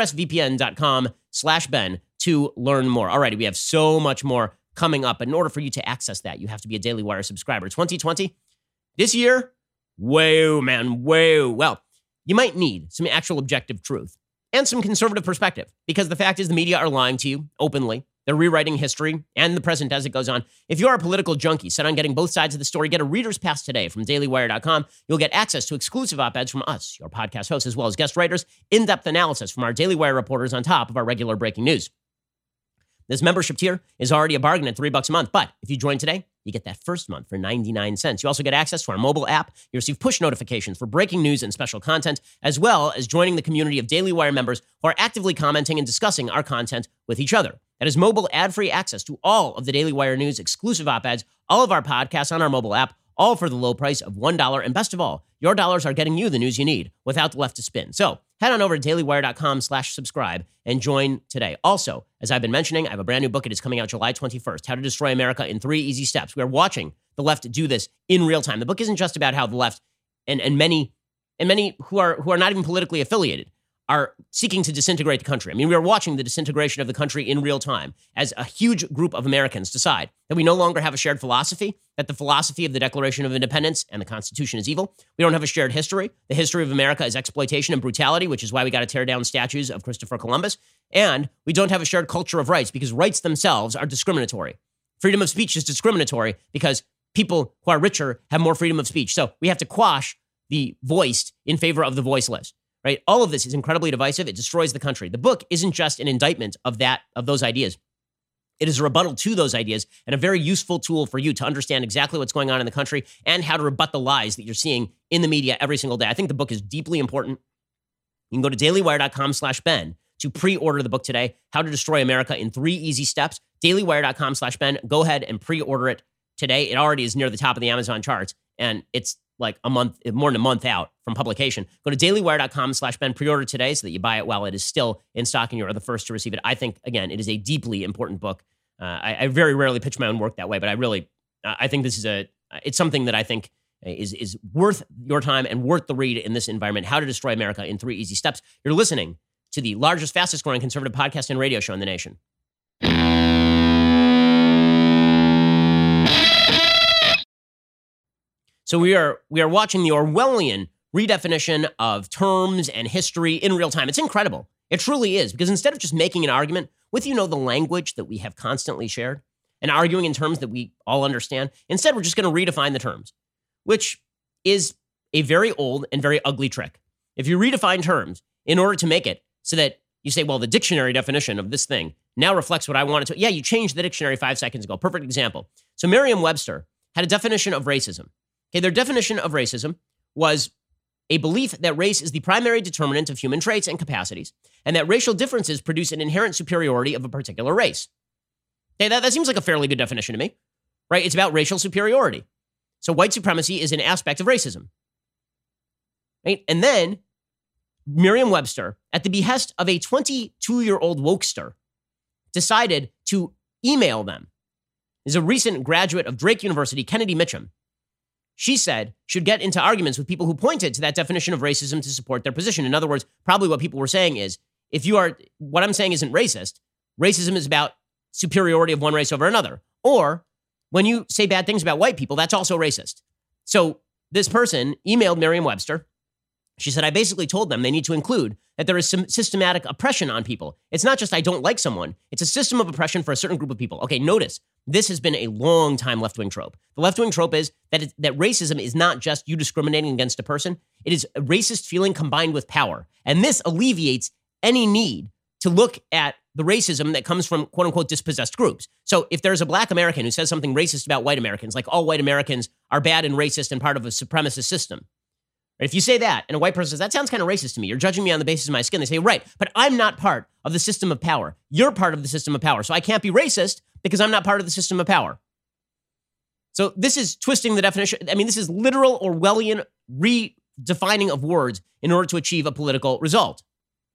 expressvpn.com/Ben to learn more. Alrighty, we have so much more coming up. In order for you to access that, you have to be a Daily Wire subscriber. 2020, this year, whoa, man, whoa. Well, you might need some actual objective truth and some conservative perspective, because the fact is the media are lying to you openly. They're rewriting history and the present as it goes on. If you're a political junkie set on getting both sides of the story, get a reader's pass today from dailywire.com. You'll get access to exclusive op-eds from us, your podcast hosts, as well as guest writers, in-depth analysis from our Daily Wire reporters on top of our regular breaking news. This membership tier is already a bargain at $3 a month, but if you join today, you get that first month for 99 cents. You also get access to our mobile app. You receive push notifications for breaking news and special content, as well as joining the community of Daily Wire members who are actively commenting and discussing our content with each other. That is mobile ad-free access to all of the Daily Wire news, exclusive op-eds, all of our podcasts on our mobile app, all for the low price of $1. And best of all, your dollars are getting you the news you need without the left to spin. So head on over to dailywire.com/subscribe and join today. Also, as I've been mentioning, I have a brand new book. It is coming out July 21st, How to Destroy America in 3 Easy Steps. We are watching the left do this in real time. The book isn't just about how the left and many who are not even politically affiliated are seeking to disintegrate the country. I mean, we are watching the disintegration of the country in real time as a huge group of Americans decide that we no longer have a shared philosophy, that the philosophy of the Declaration of Independence and the Constitution is evil. We don't have a shared history. The history of America is exploitation and brutality, which is why we got to tear down statues of Christopher Columbus. And we don't have a shared culture of rights because rights themselves are discriminatory. Freedom of speech is discriminatory because people who are richer have more freedom of speech. So we have to quash the voiced in favor of the voiceless. Right? All of this is incredibly divisive. It destroys the country. The book isn't just an indictment of those ideas. It is a rebuttal to those ideas and a very useful tool for you to understand exactly what's going on in the country and how to rebut the lies that you're seeing in the media every single day. I think the book is deeply important. You can go to dailywire.com/Ben to pre-order the book today, How to Destroy America in 3 Easy Steps. dailywire.com/Ben. Go ahead and pre-order it today. It already is near the top of the Amazon charts, and it's like more than a month out from publication. Go to dailywire.com/Ben, pre-order today so that you buy it while it is still in stock and you're the first to receive it. I think, again, it is a deeply important book. I very rarely pitch my own work that way, but I think this is it's something that I think is worth your time and worth the read in this environment. How to Destroy America in 3 Easy Steps. You're listening to the largest, fastest growing conservative podcast and radio show in the nation. So we are watching the Orwellian redefinition of terms and history in real time. It's incredible. It truly is, because instead of just making an argument with, the language that we have constantly shared and arguing in terms that we all understand, instead we're just going to redefine the terms, which is a very old and very ugly trick. If you redefine terms in order to make it so that you say, well, the dictionary definition of this thing now reflects what I wanted to. Yeah, you changed the dictionary 5 seconds ago. Perfect example. So Merriam-Webster had a definition of racism. Okay, their definition of racism was a belief that race is the primary determinant of human traits and capacities, and that racial differences produce an inherent superiority of a particular race. Okay, that seems like a fairly good definition to me, right? It's about racial superiority. So white supremacy is an aspect of racism, right? And then Merriam-Webster, at the behest of a 22-year-old wokester, decided to email them. There's a recent graduate of Drake University, Kennedy Mitchum. She said should get into arguments with people who pointed to that definition of racism to support their position. In other words, probably what people were saying is, what I'm saying isn't racist. Racism is about superiority of one race over another. Or when you say bad things about white people, that's also racist. So this person emailed Merriam-Webster. She said, I basically told them they need to include that there is some systematic oppression on people. It's not just I don't like someone. It's a system of oppression for a certain group of people. Okay, notice, this has been a long time left-wing trope. The left-wing trope is that racism is not just you discriminating against a person. It is a racist feeling combined with power. And this alleviates any need to look at the racism that comes from quote-unquote dispossessed groups. So if there's a black American who says something racist about white Americans, like all white Americans are bad and racist and part of a supremacist system, if you say that, and a white person says, that sounds kind of racist to me, you're judging me on the basis of my skin, they say, right, but I'm not part of the system of power. You're part of the system of power, so I can't be racist because I'm not part of the system of power. So this is twisting the definition. I mean, this is literal Orwellian redefining of words in order to achieve a political result.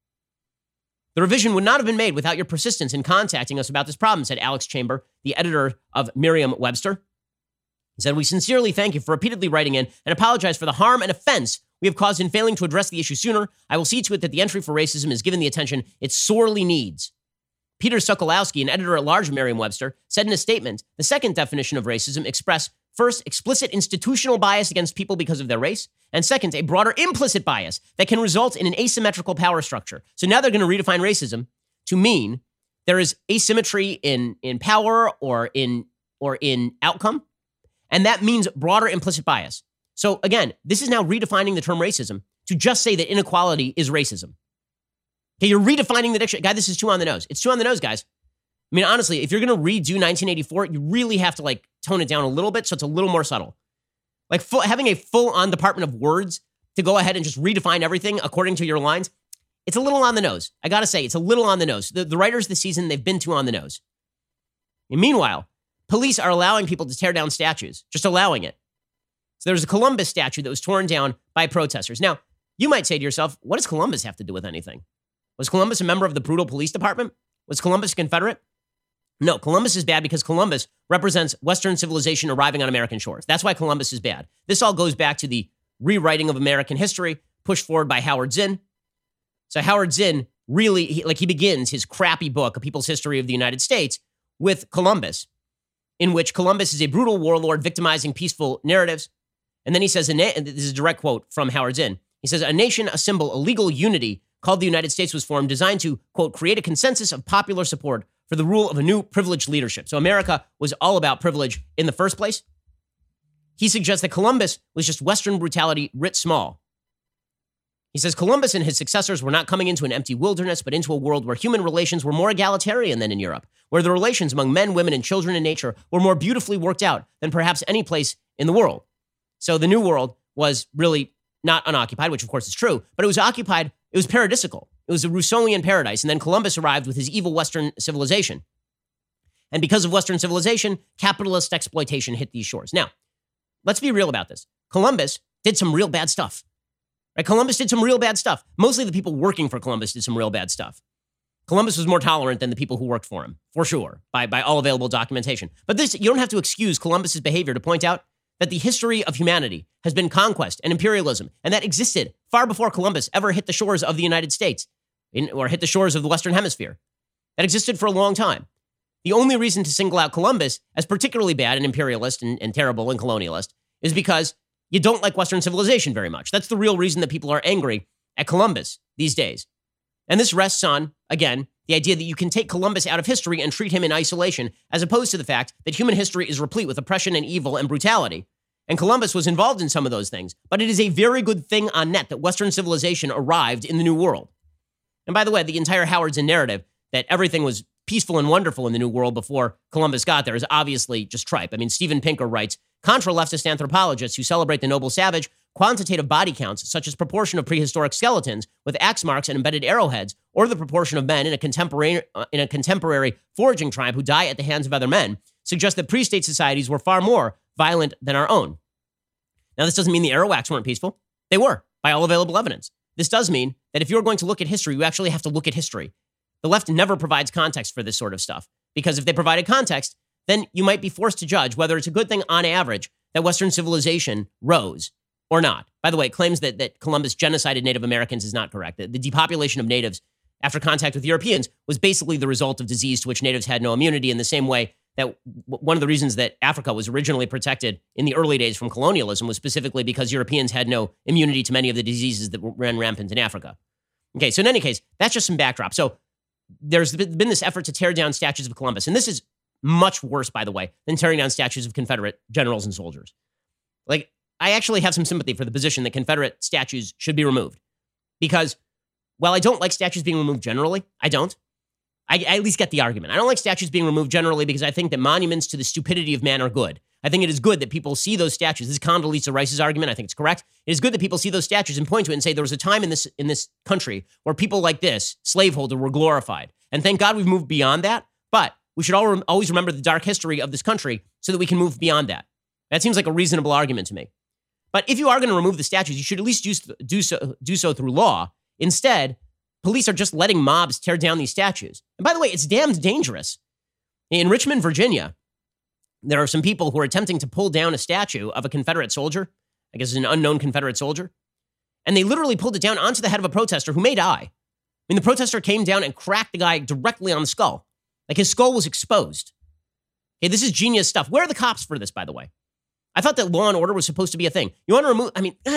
The revision would not have been made without your persistence in contacting us about this problem, said Alex Chamber, the editor of Merriam-Webster. He said, we sincerely thank you for repeatedly writing in and apologize for the harm and offense we have caused in failing to address the issue sooner. I will see to it that the entry for racism is given the attention it sorely needs. Peter Sokolowski, an editor-at-large of Merriam-Webster, said in a statement, the second definition of racism expressed, first, explicit institutional bias against people because of their race, and second, a broader implicit bias that can result in an asymmetrical power structure. So now they're going to redefine racism to mean there is asymmetry in power or in outcome. And that means broader implicit bias. So again, this is now redefining the term racism to just say that inequality is racism. Okay, you're redefining the dictionary. Guy, this is too on the nose. It's too on the nose, guys. I mean, honestly, if you're going to redo 1984, you really have to tone it down a little bit so it's a little more subtle. Having a full-on Department of Words to go ahead and just redefine everything according to your lines, it's a little on the nose. I got to say, it's a little on the nose. The writers this season, they've been too on the nose. And meanwhile, police are allowing people to tear down statues, just allowing it. So there was a Columbus statue that was torn down by protesters. Now, you might say to yourself, what does Columbus have to do with anything? Was Columbus a member of the brutal police department? Was Columbus a Confederate? No, Columbus is bad because Columbus represents Western civilization arriving on American shores. That's why Columbus is bad. This all goes back to the rewriting of American history pushed forward by Howard Zinn. So Howard Zinn really, he begins his crappy book, A People's History of the United States, with Columbus, in which Columbus is a brutal warlord victimizing peaceful narratives. And then he says, and this is a direct quote from Howard Zinn. He says, a nation, a symbol, a legal unity called the United States was formed, designed to, quote, create a consensus of popular support for the rule of a new privileged leadership. So America was all about privilege in the first place. He suggests that Columbus was just Western brutality writ small. He says Columbus and his successors were not coming into an empty wilderness, but into a world where human relations were more egalitarian than in Europe, where the relations among men, women, and children in nature were more beautifully worked out than perhaps any place in the world. So the New World was really not unoccupied, which of course is true, but it was occupied, it was paradisical. It was a Rousseauian paradise. And then Columbus arrived with his evil Western civilization. And because of Western civilization, capitalist exploitation hit these shores. Now, let's be real about this. Columbus did some real bad stuff. Right? Columbus did some real bad stuff. Mostly the people working for Columbus did some real bad stuff. Columbus was more tolerant than the people who worked for him, for sure, by all available documentation. But this, you don't have to excuse Columbus's behavior to point out that the history of humanity has been conquest and imperialism, and that existed far before Columbus ever hit the shores of the United States or hit the shores of the Western Hemisphere. That existed for a long time. The only reason to single out Columbus as particularly bad and imperialist and terrible and colonialist is because you don't like Western civilization very much. That's the real reason that people are angry at Columbus these days. And this rests on, again, the idea that you can take Columbus out of history and treat him in isolation, as opposed to the fact that human history is replete with oppression and evil and brutality. And Columbus was involved in some of those things. But it is a very good thing on net that Western civilization arrived in the New World. And by the way, the entire Howard Zinn narrative that everything was peaceful and wonderful in the New World before Columbus got there is obviously just tripe. I mean, Steven Pinker writes, contra-leftist anthropologists who celebrate the noble savage, quantitative body counts, such as proportion of prehistoric skeletons with axe marks and embedded arrowheads, or the proportion of men in a contemporary foraging tribe who die at the hands of other men, suggest that pre-state societies were far more violent than our own. Now, this doesn't mean the Arawaks weren't peaceful. They were, by all available evidence. This does mean that if you're going to look at history, you actually have to look at history. The left never provides context for this sort of stuff, because if they provided context, then you might be forced to judge whether it's a good thing on average that Western civilization rose or not. By the way, it claims that Columbus genocided Native Americans is not correct. The depopulation of natives after contact with Europeans was basically the result of disease to which natives had no immunity, in the same way that one of the reasons that Africa was originally protected in the early days from colonialism was specifically because Europeans had no immunity to many of the diseases that ran rampant in Africa. Okay, so in any case, that's just some backdrop. So there's been this effort to tear down statues of Columbus, and this is much worse, by the way, than tearing down statues of Confederate generals and soldiers. Like, I actually have some sympathy for the position that Confederate statues should be removed, because while I don't like statues being removed generally, I at least get the argument. I don't like statues being removed generally because I think that monuments to the stupidity of man are good. I think it is good that people see those statues. This is Condoleezza Rice's argument. I think it's correct. It is good that people see those statues and point to it and say there was a time in this country where people like this, slaveholder, were glorified. And thank God we've moved beyond that. But we should always remember the dark history of this country so that we can move beyond that. That seems like a reasonable argument to me. But if you are going to remove the statues, you should at least do so through law. Instead, police are just letting mobs tear down these statues. And by the way, it's damned dangerous. In Richmond, Virginia, there are some people who are attempting to pull down a statue of a Confederate soldier. I guess it's an unknown Confederate soldier. And they literally pulled it down onto the head of a protester who may die. I mean, the protester came down and cracked the guy directly on the skull. Like, his skull was exposed. Okay, this is genius stuff. Where are the cops for this, by the way? I thought that law and order was supposed to be a thing. You want to remove,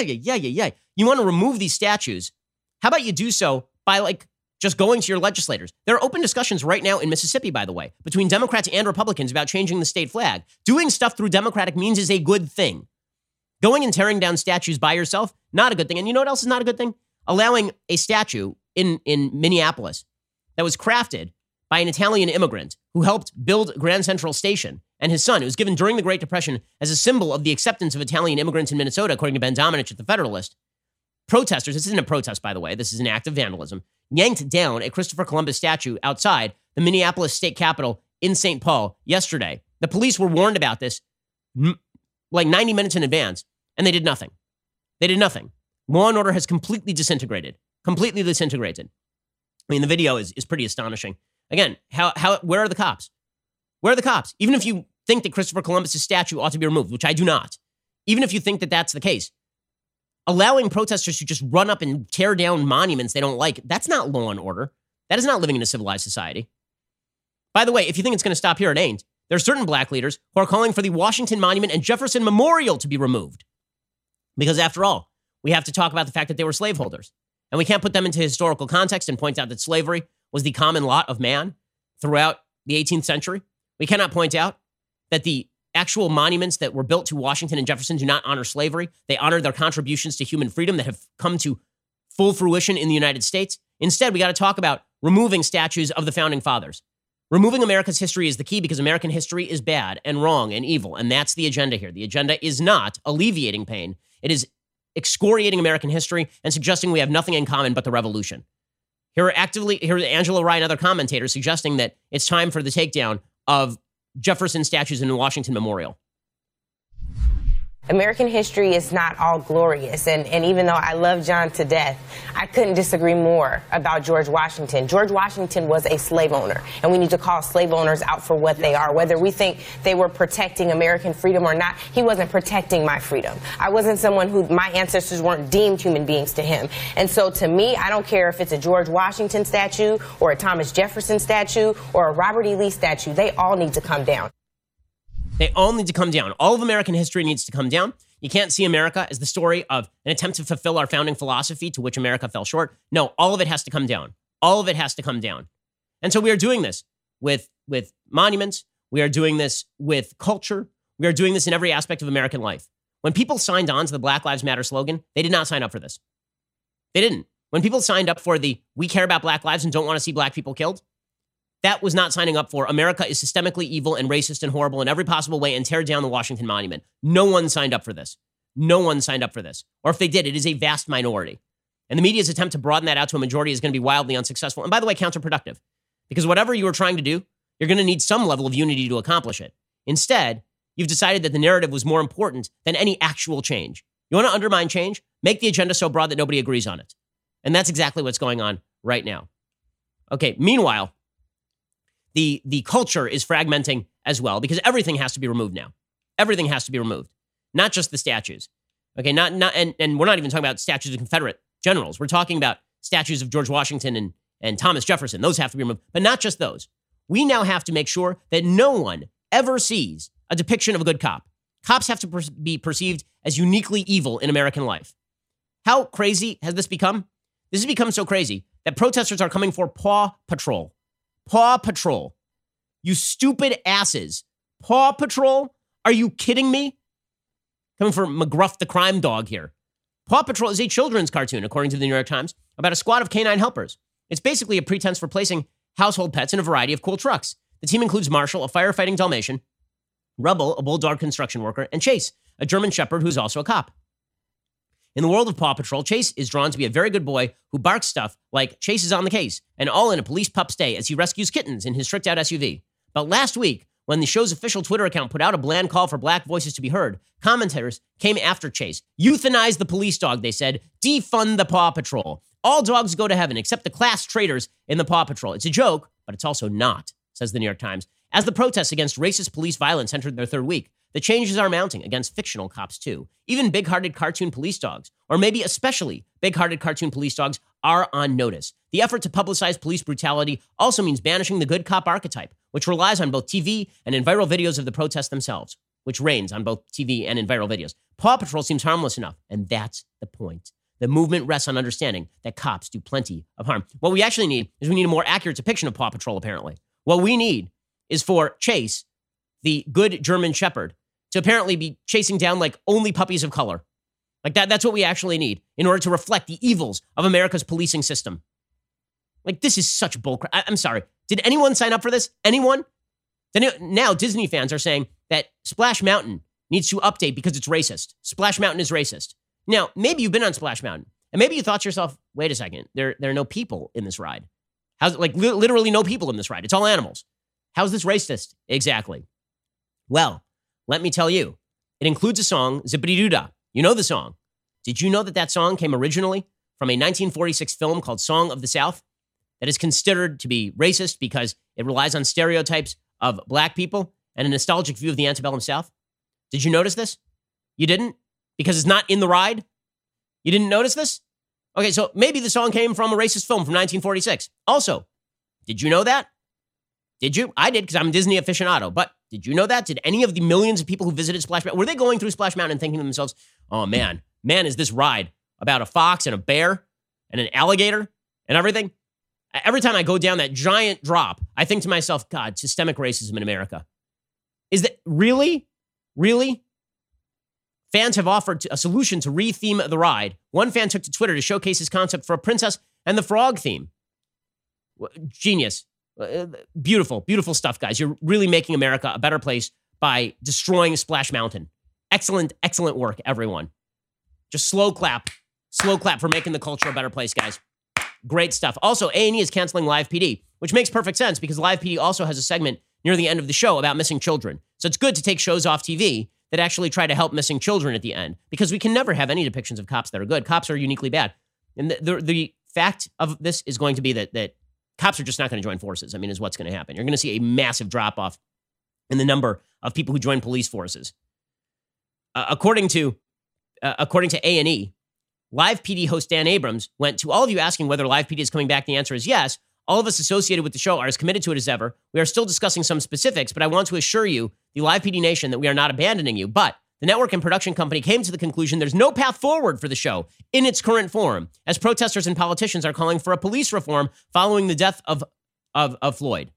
You want to remove these statues. How about you do so by, just going to your legislators? There are open discussions right now in Mississippi, by the way, between Democrats and Republicans about changing the state flag. Doing stuff through Democratic means is a good thing. Going and tearing down statues by yourself, not a good thing. And you know what else is not a good thing? Allowing a statue in Minneapolis that was crafted by an Italian immigrant who helped build Grand Central Station, and his son. It was given during the Great Depression as a symbol of the acceptance of Italian immigrants in Minnesota, according to Ben Domenech at The Federalist. Protesters, this isn't a protest, by the way, this is an act of vandalism, yanked down a Christopher Columbus statue outside the Minneapolis state capitol in St. Paul yesterday. The police were warned about this 90 minutes in advance, and they did nothing. They did nothing. Law and order has completely disintegrated. Completely disintegrated. I mean, the video is pretty astonishing. Again, where are the cops? Where are the cops? Even if you think that Christopher Columbus's statue ought to be removed, which I do not, even if you think that that's the case, allowing protesters to just run up and tear down monuments they don't like, that's not law and order. That is not living in a civilized society. By the way, if you think it's going to stop here, it ain't. There are certain black leaders who are calling for the Washington Monument and Jefferson Memorial to be removed. Because after all, we have to talk about the fact that they were slaveholders. And we can't put them into historical context and point out that slavery was the common lot of man throughout the 18th century. We cannot point out that the actual monuments that were built to Washington and Jefferson do not honor slavery. They honor their contributions to human freedom that have come to full fruition in the United States. Instead, we got to talk about removing statues of the founding fathers. Removing America's history is the key because American history is bad and wrong and evil. And that's the agenda here. The agenda is not alleviating pain. It is excoriating American history and suggesting we have nothing in common but the revolution. Here are Angela Rye and other commentators suggesting that it's time for the takedown of Jefferson statues in the Washington Memorial. American history is not all glorious. And even though I love John to death, I couldn't disagree more about George Washington. George Washington was a slave owner, and we need to call slave owners out for what they are. Whether we think they were protecting American freedom or not, he wasn't protecting my freedom. I wasn't someone who my ancestors weren't deemed human beings to him. And so to me, I don't care if it's a George Washington statue or a Thomas Jefferson statue or a Robert E. Lee statue. They all need to come down. They all need to come down. All of American history needs to come down. You can't see America as the story of an attempt to fulfill our founding philosophy to which America fell short. No, all of it has to come down. All of it has to come down. And so we are doing this with monuments. We are doing this with culture. We are doing this in every aspect of American life. When people signed on to the Black Lives Matter slogan, they did not sign up for this. They didn't. When people signed up for the "we care about black lives and don't want to see black people killed," that was not signing up for America is systemically evil and racist and horrible in every possible way and tear down the Washington Monument. No one signed up for this. No one signed up for this. Or if they did, it is a vast minority. And the media's attempt to broaden that out to a majority is going to be wildly unsuccessful. And by the way, counterproductive. Because whatever you are trying to do, you're going to need some level of unity to accomplish it. Instead, you've decided that the narrative was more important than any actual change. You want to undermine change? Make the agenda so broad that nobody agrees on it. And that's exactly what's going on right now. Okay, meanwhile, the culture is fragmenting as well because everything has to be removed now. Everything has to be removed, not just the statues. Okay, and we're not even talking about statues of Confederate generals. We're talking about statues of George Washington and Thomas Jefferson. Those have to be removed, but not just those. We now have to make sure that no one ever sees a depiction of a good cop. Cops have to be perceived as uniquely evil in American life. How crazy has this become? This has become so crazy that protesters are coming for Paw Patrol. Paw Patrol. You stupid asses. Paw Patrol? Are you kidding me? Coming for McGruff the crime dog here. Paw Patrol is a children's cartoon, according to the New York Times, about a squad of canine helpers. It's basically a pretense for placing household pets in a variety of cool trucks. The team includes Marshall, a firefighting Dalmatian, Rubble, a bulldog construction worker, and Chase, a German Shepherd who's also a cop. In the world of Paw Patrol, Chase is drawn to be a very good boy who barks stuff like Chase is on the case and all in a police pup's day as he rescues kittens in his tricked-out SUV. But last week, when the show's official Twitter account put out a bland call for black voices to be heard, commentators came after Chase. Euthanize the police dog, they said. Defund the Paw Patrol. All dogs go to heaven except the class traitors in the Paw Patrol. It's a joke, but it's also not, says the New York Times. As the protests against racist police violence entered their third week, the changes are mounting against fictional cops too. Even big-hearted cartoon police dogs, or maybe especially big-hearted cartoon police dogs, are on notice. The effort to publicize police brutality also means banishing the good cop archetype, which relies on both TV and in viral videos of the protests themselves, which reigns on both TV and in viral videos. Paw Patrol seems harmless enough, and that's the point. The movement rests on understanding that cops do plenty of harm. What we actually need is we need a more accurate depiction of Paw Patrol, apparently. What we need is for Chase, the good German Shepherd, to apparently be chasing down like only puppies of color. Like that's what we actually need in order to reflect the evils of America's policing system. Like this is such bullcrap. I'm sorry. Did anyone sign up for this? Anyone? Now Disney fans are saying that Splash Mountain needs to update because it's racist. Splash Mountain is racist. Now, maybe you've been on Splash Mountain and maybe you thought to yourself, wait a second, there are no people in this ride. How's like literally no people in this ride? It's all animals. How's this racist? Exactly. Well, let me tell you, it includes a song, Zippity Doo Dah. You know the song. Did you know that song came originally from a 1946 film called Song of the South that is considered to be racist because it relies on stereotypes of black people and a nostalgic view of the antebellum South? Did you notice this? You didn't? Because it's not in the ride? You didn't notice this? Okay, so maybe the song came from a racist film from 1946. Also, did you know that? Did you? I did because I'm a Disney aficionado. But did you know that? Did any of the millions of people who visited Splash Mountain, were they going through Splash Mountain and thinking to themselves, oh man, is this ride about a fox and a bear and an alligator and everything? Every time I go down that giant drop, I think to myself, God, systemic racism in America. Is that really? Really? Fans have offered a solution to re-theme the ride. One fan took to Twitter to showcase his concept for a Princess and the Frog theme. Genius. Beautiful, beautiful stuff, guys. You're really making America a better place by destroying Splash Mountain. Excellent, excellent work, everyone. Just slow clap for making the culture a better place, guys. Great stuff. Also, A&E is canceling Live PD, which makes perfect sense because Live PD also has a segment near the end of the show about missing children. So it's good to take shows off TV that actually try to help missing children at the end, because we can never have any depictions of cops that are good. Cops are uniquely bad. And the fact of this is going to be that cops are just not going to join forces, I mean, is what's going to happen. You're going to see a massive drop-off in the number of people who join police forces. According to A&E, Live PD host Dan Abrams went to all of you asking whether Live PD is coming back. The answer is yes. All of us associated with the show are as committed to it as ever. We are still discussing some specifics, but I want to assure you, the Live PD Nation, that we are not abandoning you. But the network and production company came to the conclusion there's no path forward for the show in its current form, as protesters and politicians are calling for a police reform following the death of Floyd.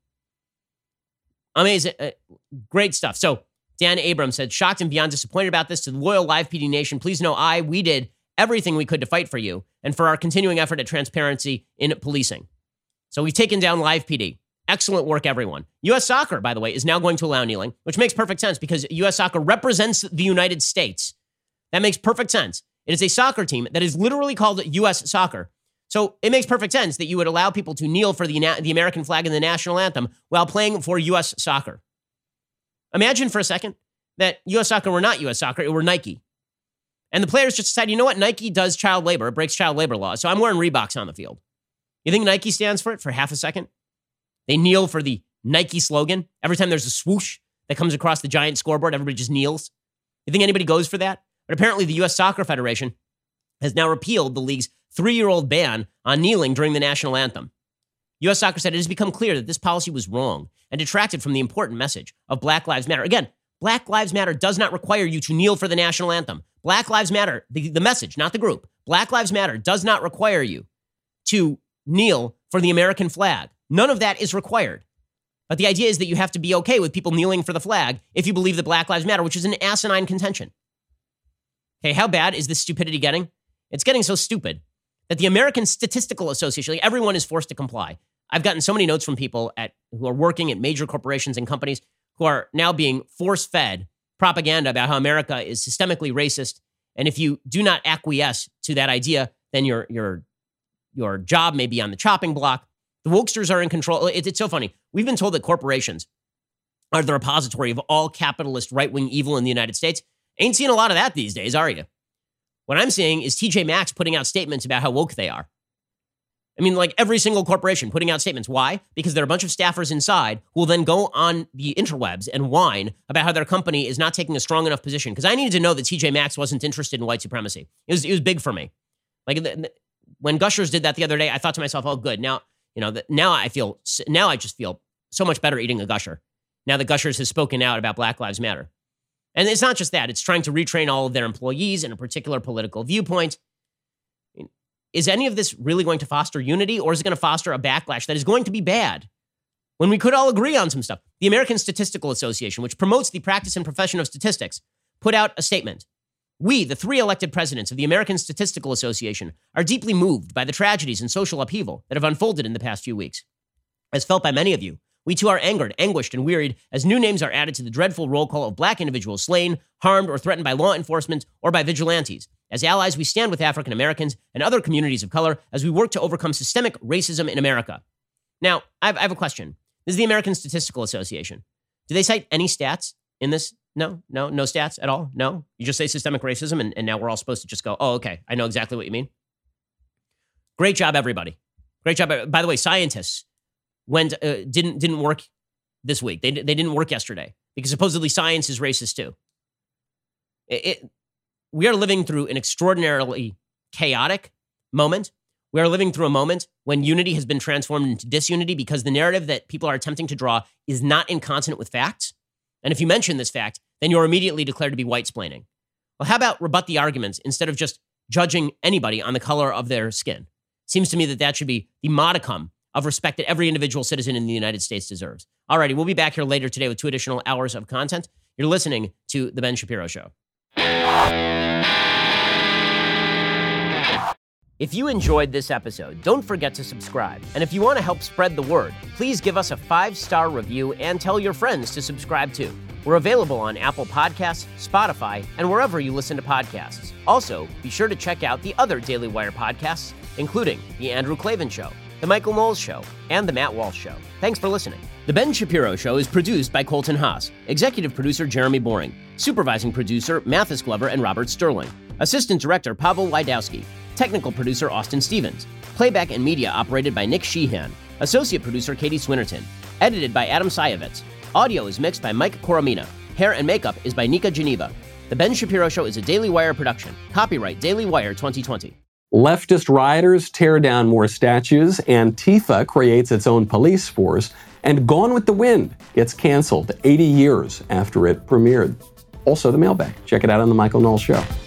Amazing. Great stuff. So Dan Abrams said, shocked and beyond disappointed about this. To the loyal Live PD Nation, please know we did everything we could to fight for you and for our continuing effort at transparency in policing. So we've taken down Live PD. Excellent work, everyone. U.S. Soccer, by the way, is now going to allow kneeling, which makes perfect sense because U.S. Soccer represents the United States. That makes perfect sense. It is a soccer team that is literally called U.S. Soccer. So it makes perfect sense that you would allow people to kneel for the American flag and the national anthem while playing for U.S. Soccer. Imagine for a second that U.S. Soccer were not U.S. Soccer, it were Nike. And the players just decided, you know what? Nike does child labor. It breaks child labor laws. So I'm wearing Reeboks on the field. You think Nike stands for it for half a second? They kneel for the Nike slogan. Every time there's a swoosh that comes across the giant scoreboard, everybody just kneels. You think anybody goes for that? But apparently the U.S. Soccer Federation has now repealed the league's 3-year-old ban on kneeling during the national anthem. U.S. Soccer said it has become clear that this policy was wrong and detracted from the important message of Black Lives Matter. Again, Black Lives Matter does not require you to kneel for the national anthem. Black Lives Matter, the message, not the group. Black Lives Matter does not require you to kneel for the American flag. None of that is required. But the idea is that you have to be okay with people kneeling for the flag if you believe that Black Lives Matter, which is an asinine contention. Okay, how bad is this stupidity getting? It's getting so stupid that the American Statistical Association, like everyone is forced to comply. I've gotten so many notes from people who are working at major corporations and companies who are now being force-fed propaganda about how America is systemically racist. And if you do not acquiesce to that idea, then your job may be on the chopping block. The wokesters are in control. It's so funny. We've been told that corporations are the repository of all capitalist right-wing evil in the United States. Ain't seeing a lot of that these days, are you? What I'm seeing is TJ Maxx putting out statements about how woke they are. I mean, like every single corporation putting out statements. Why? Because there are a bunch of staffers inside who will then go on the interwebs and whine about how their company is not taking a strong enough position. Because I needed to know that TJ Maxx wasn't interested in white supremacy. It was big for me. Like when Gushers did that the other day, I thought to myself, oh, good. Now I just feel so much better eating a Gusher. Now that Gushers has spoken out about Black Lives Matter. And it's not just that. It's trying to retrain all of their employees in a particular political viewpoint. Is any of this really going to foster unity, or is it going to foster a backlash that is going to be bad when we could all agree on some stuff? The American Statistical Association, which promotes the practice and profession of statistics, put out a statement. We, the 3 elected presidents of the American Statistical Association, are deeply moved by the tragedies and social upheaval that have unfolded in the past few weeks. As felt by many of you, we too are angered, anguished, and wearied as new names are added to the dreadful roll call of Black individuals slain, harmed, or threatened by law enforcement or by vigilantes. As allies, we stand with African Americans and other communities of color as we work to overcome systemic racism in America. Now, I have a question. This is the American Statistical Association. Do they cite any stats in this? No stats at all? No? You just say systemic racism, and now we're all supposed to just go, oh, okay, I know exactly what you mean. Great job, everybody. Great job. By the way, scientists didn't work this week. They didn't work yesterday because supposedly science is racist too. We are living through an extraordinarily chaotic moment. We are living through a moment when unity has been transformed into disunity because the narrative that people are attempting to draw is not in consonant with facts. And if you mention this fact, then you're immediately declared to be white-splaining. Well, how about rebut the arguments instead of just judging anybody on the color of their skin? Seems to me that that should be the modicum of respect that every individual citizen in the United States deserves. Alrighty, we'll be back here later today with 2 additional hours of content. You're listening to The Ben Shapiro Show. If you enjoyed this episode, don't forget to subscribe. And if you want to help spread the word, please give us a 5-star review and tell your friends to subscribe too. We're available on Apple Podcasts, Spotify, and wherever you listen to podcasts. Also, be sure to check out the other Daily Wire podcasts, including The Andrew Klavan Show, The Michael Knowles Show, and The Matt Walsh Show. Thanks for listening. The Ben Shapiro Show is produced by Colton Haas, executive producer Jeremy Boring, supervising producer Mathis Glover and Robert Sterling, assistant director Pavel Wydowski, technical producer Austin Stevens, playback and media operated by Nick Sheehan, associate producer Katie Swinnerton, edited by Adam Sayevitz. Audio is mixed by Mike Coromina. Hair and makeup is by Nika Geneva. The Ben Shapiro Show is a Daily Wire production. Copyright Daily Wire 2020. Leftist rioters tear down more statues, Antifa creates its own police force, and Gone with the Wind gets canceled 80 years after it premiered. Also, the mailbag. Check it out on The Michael Knowles Show.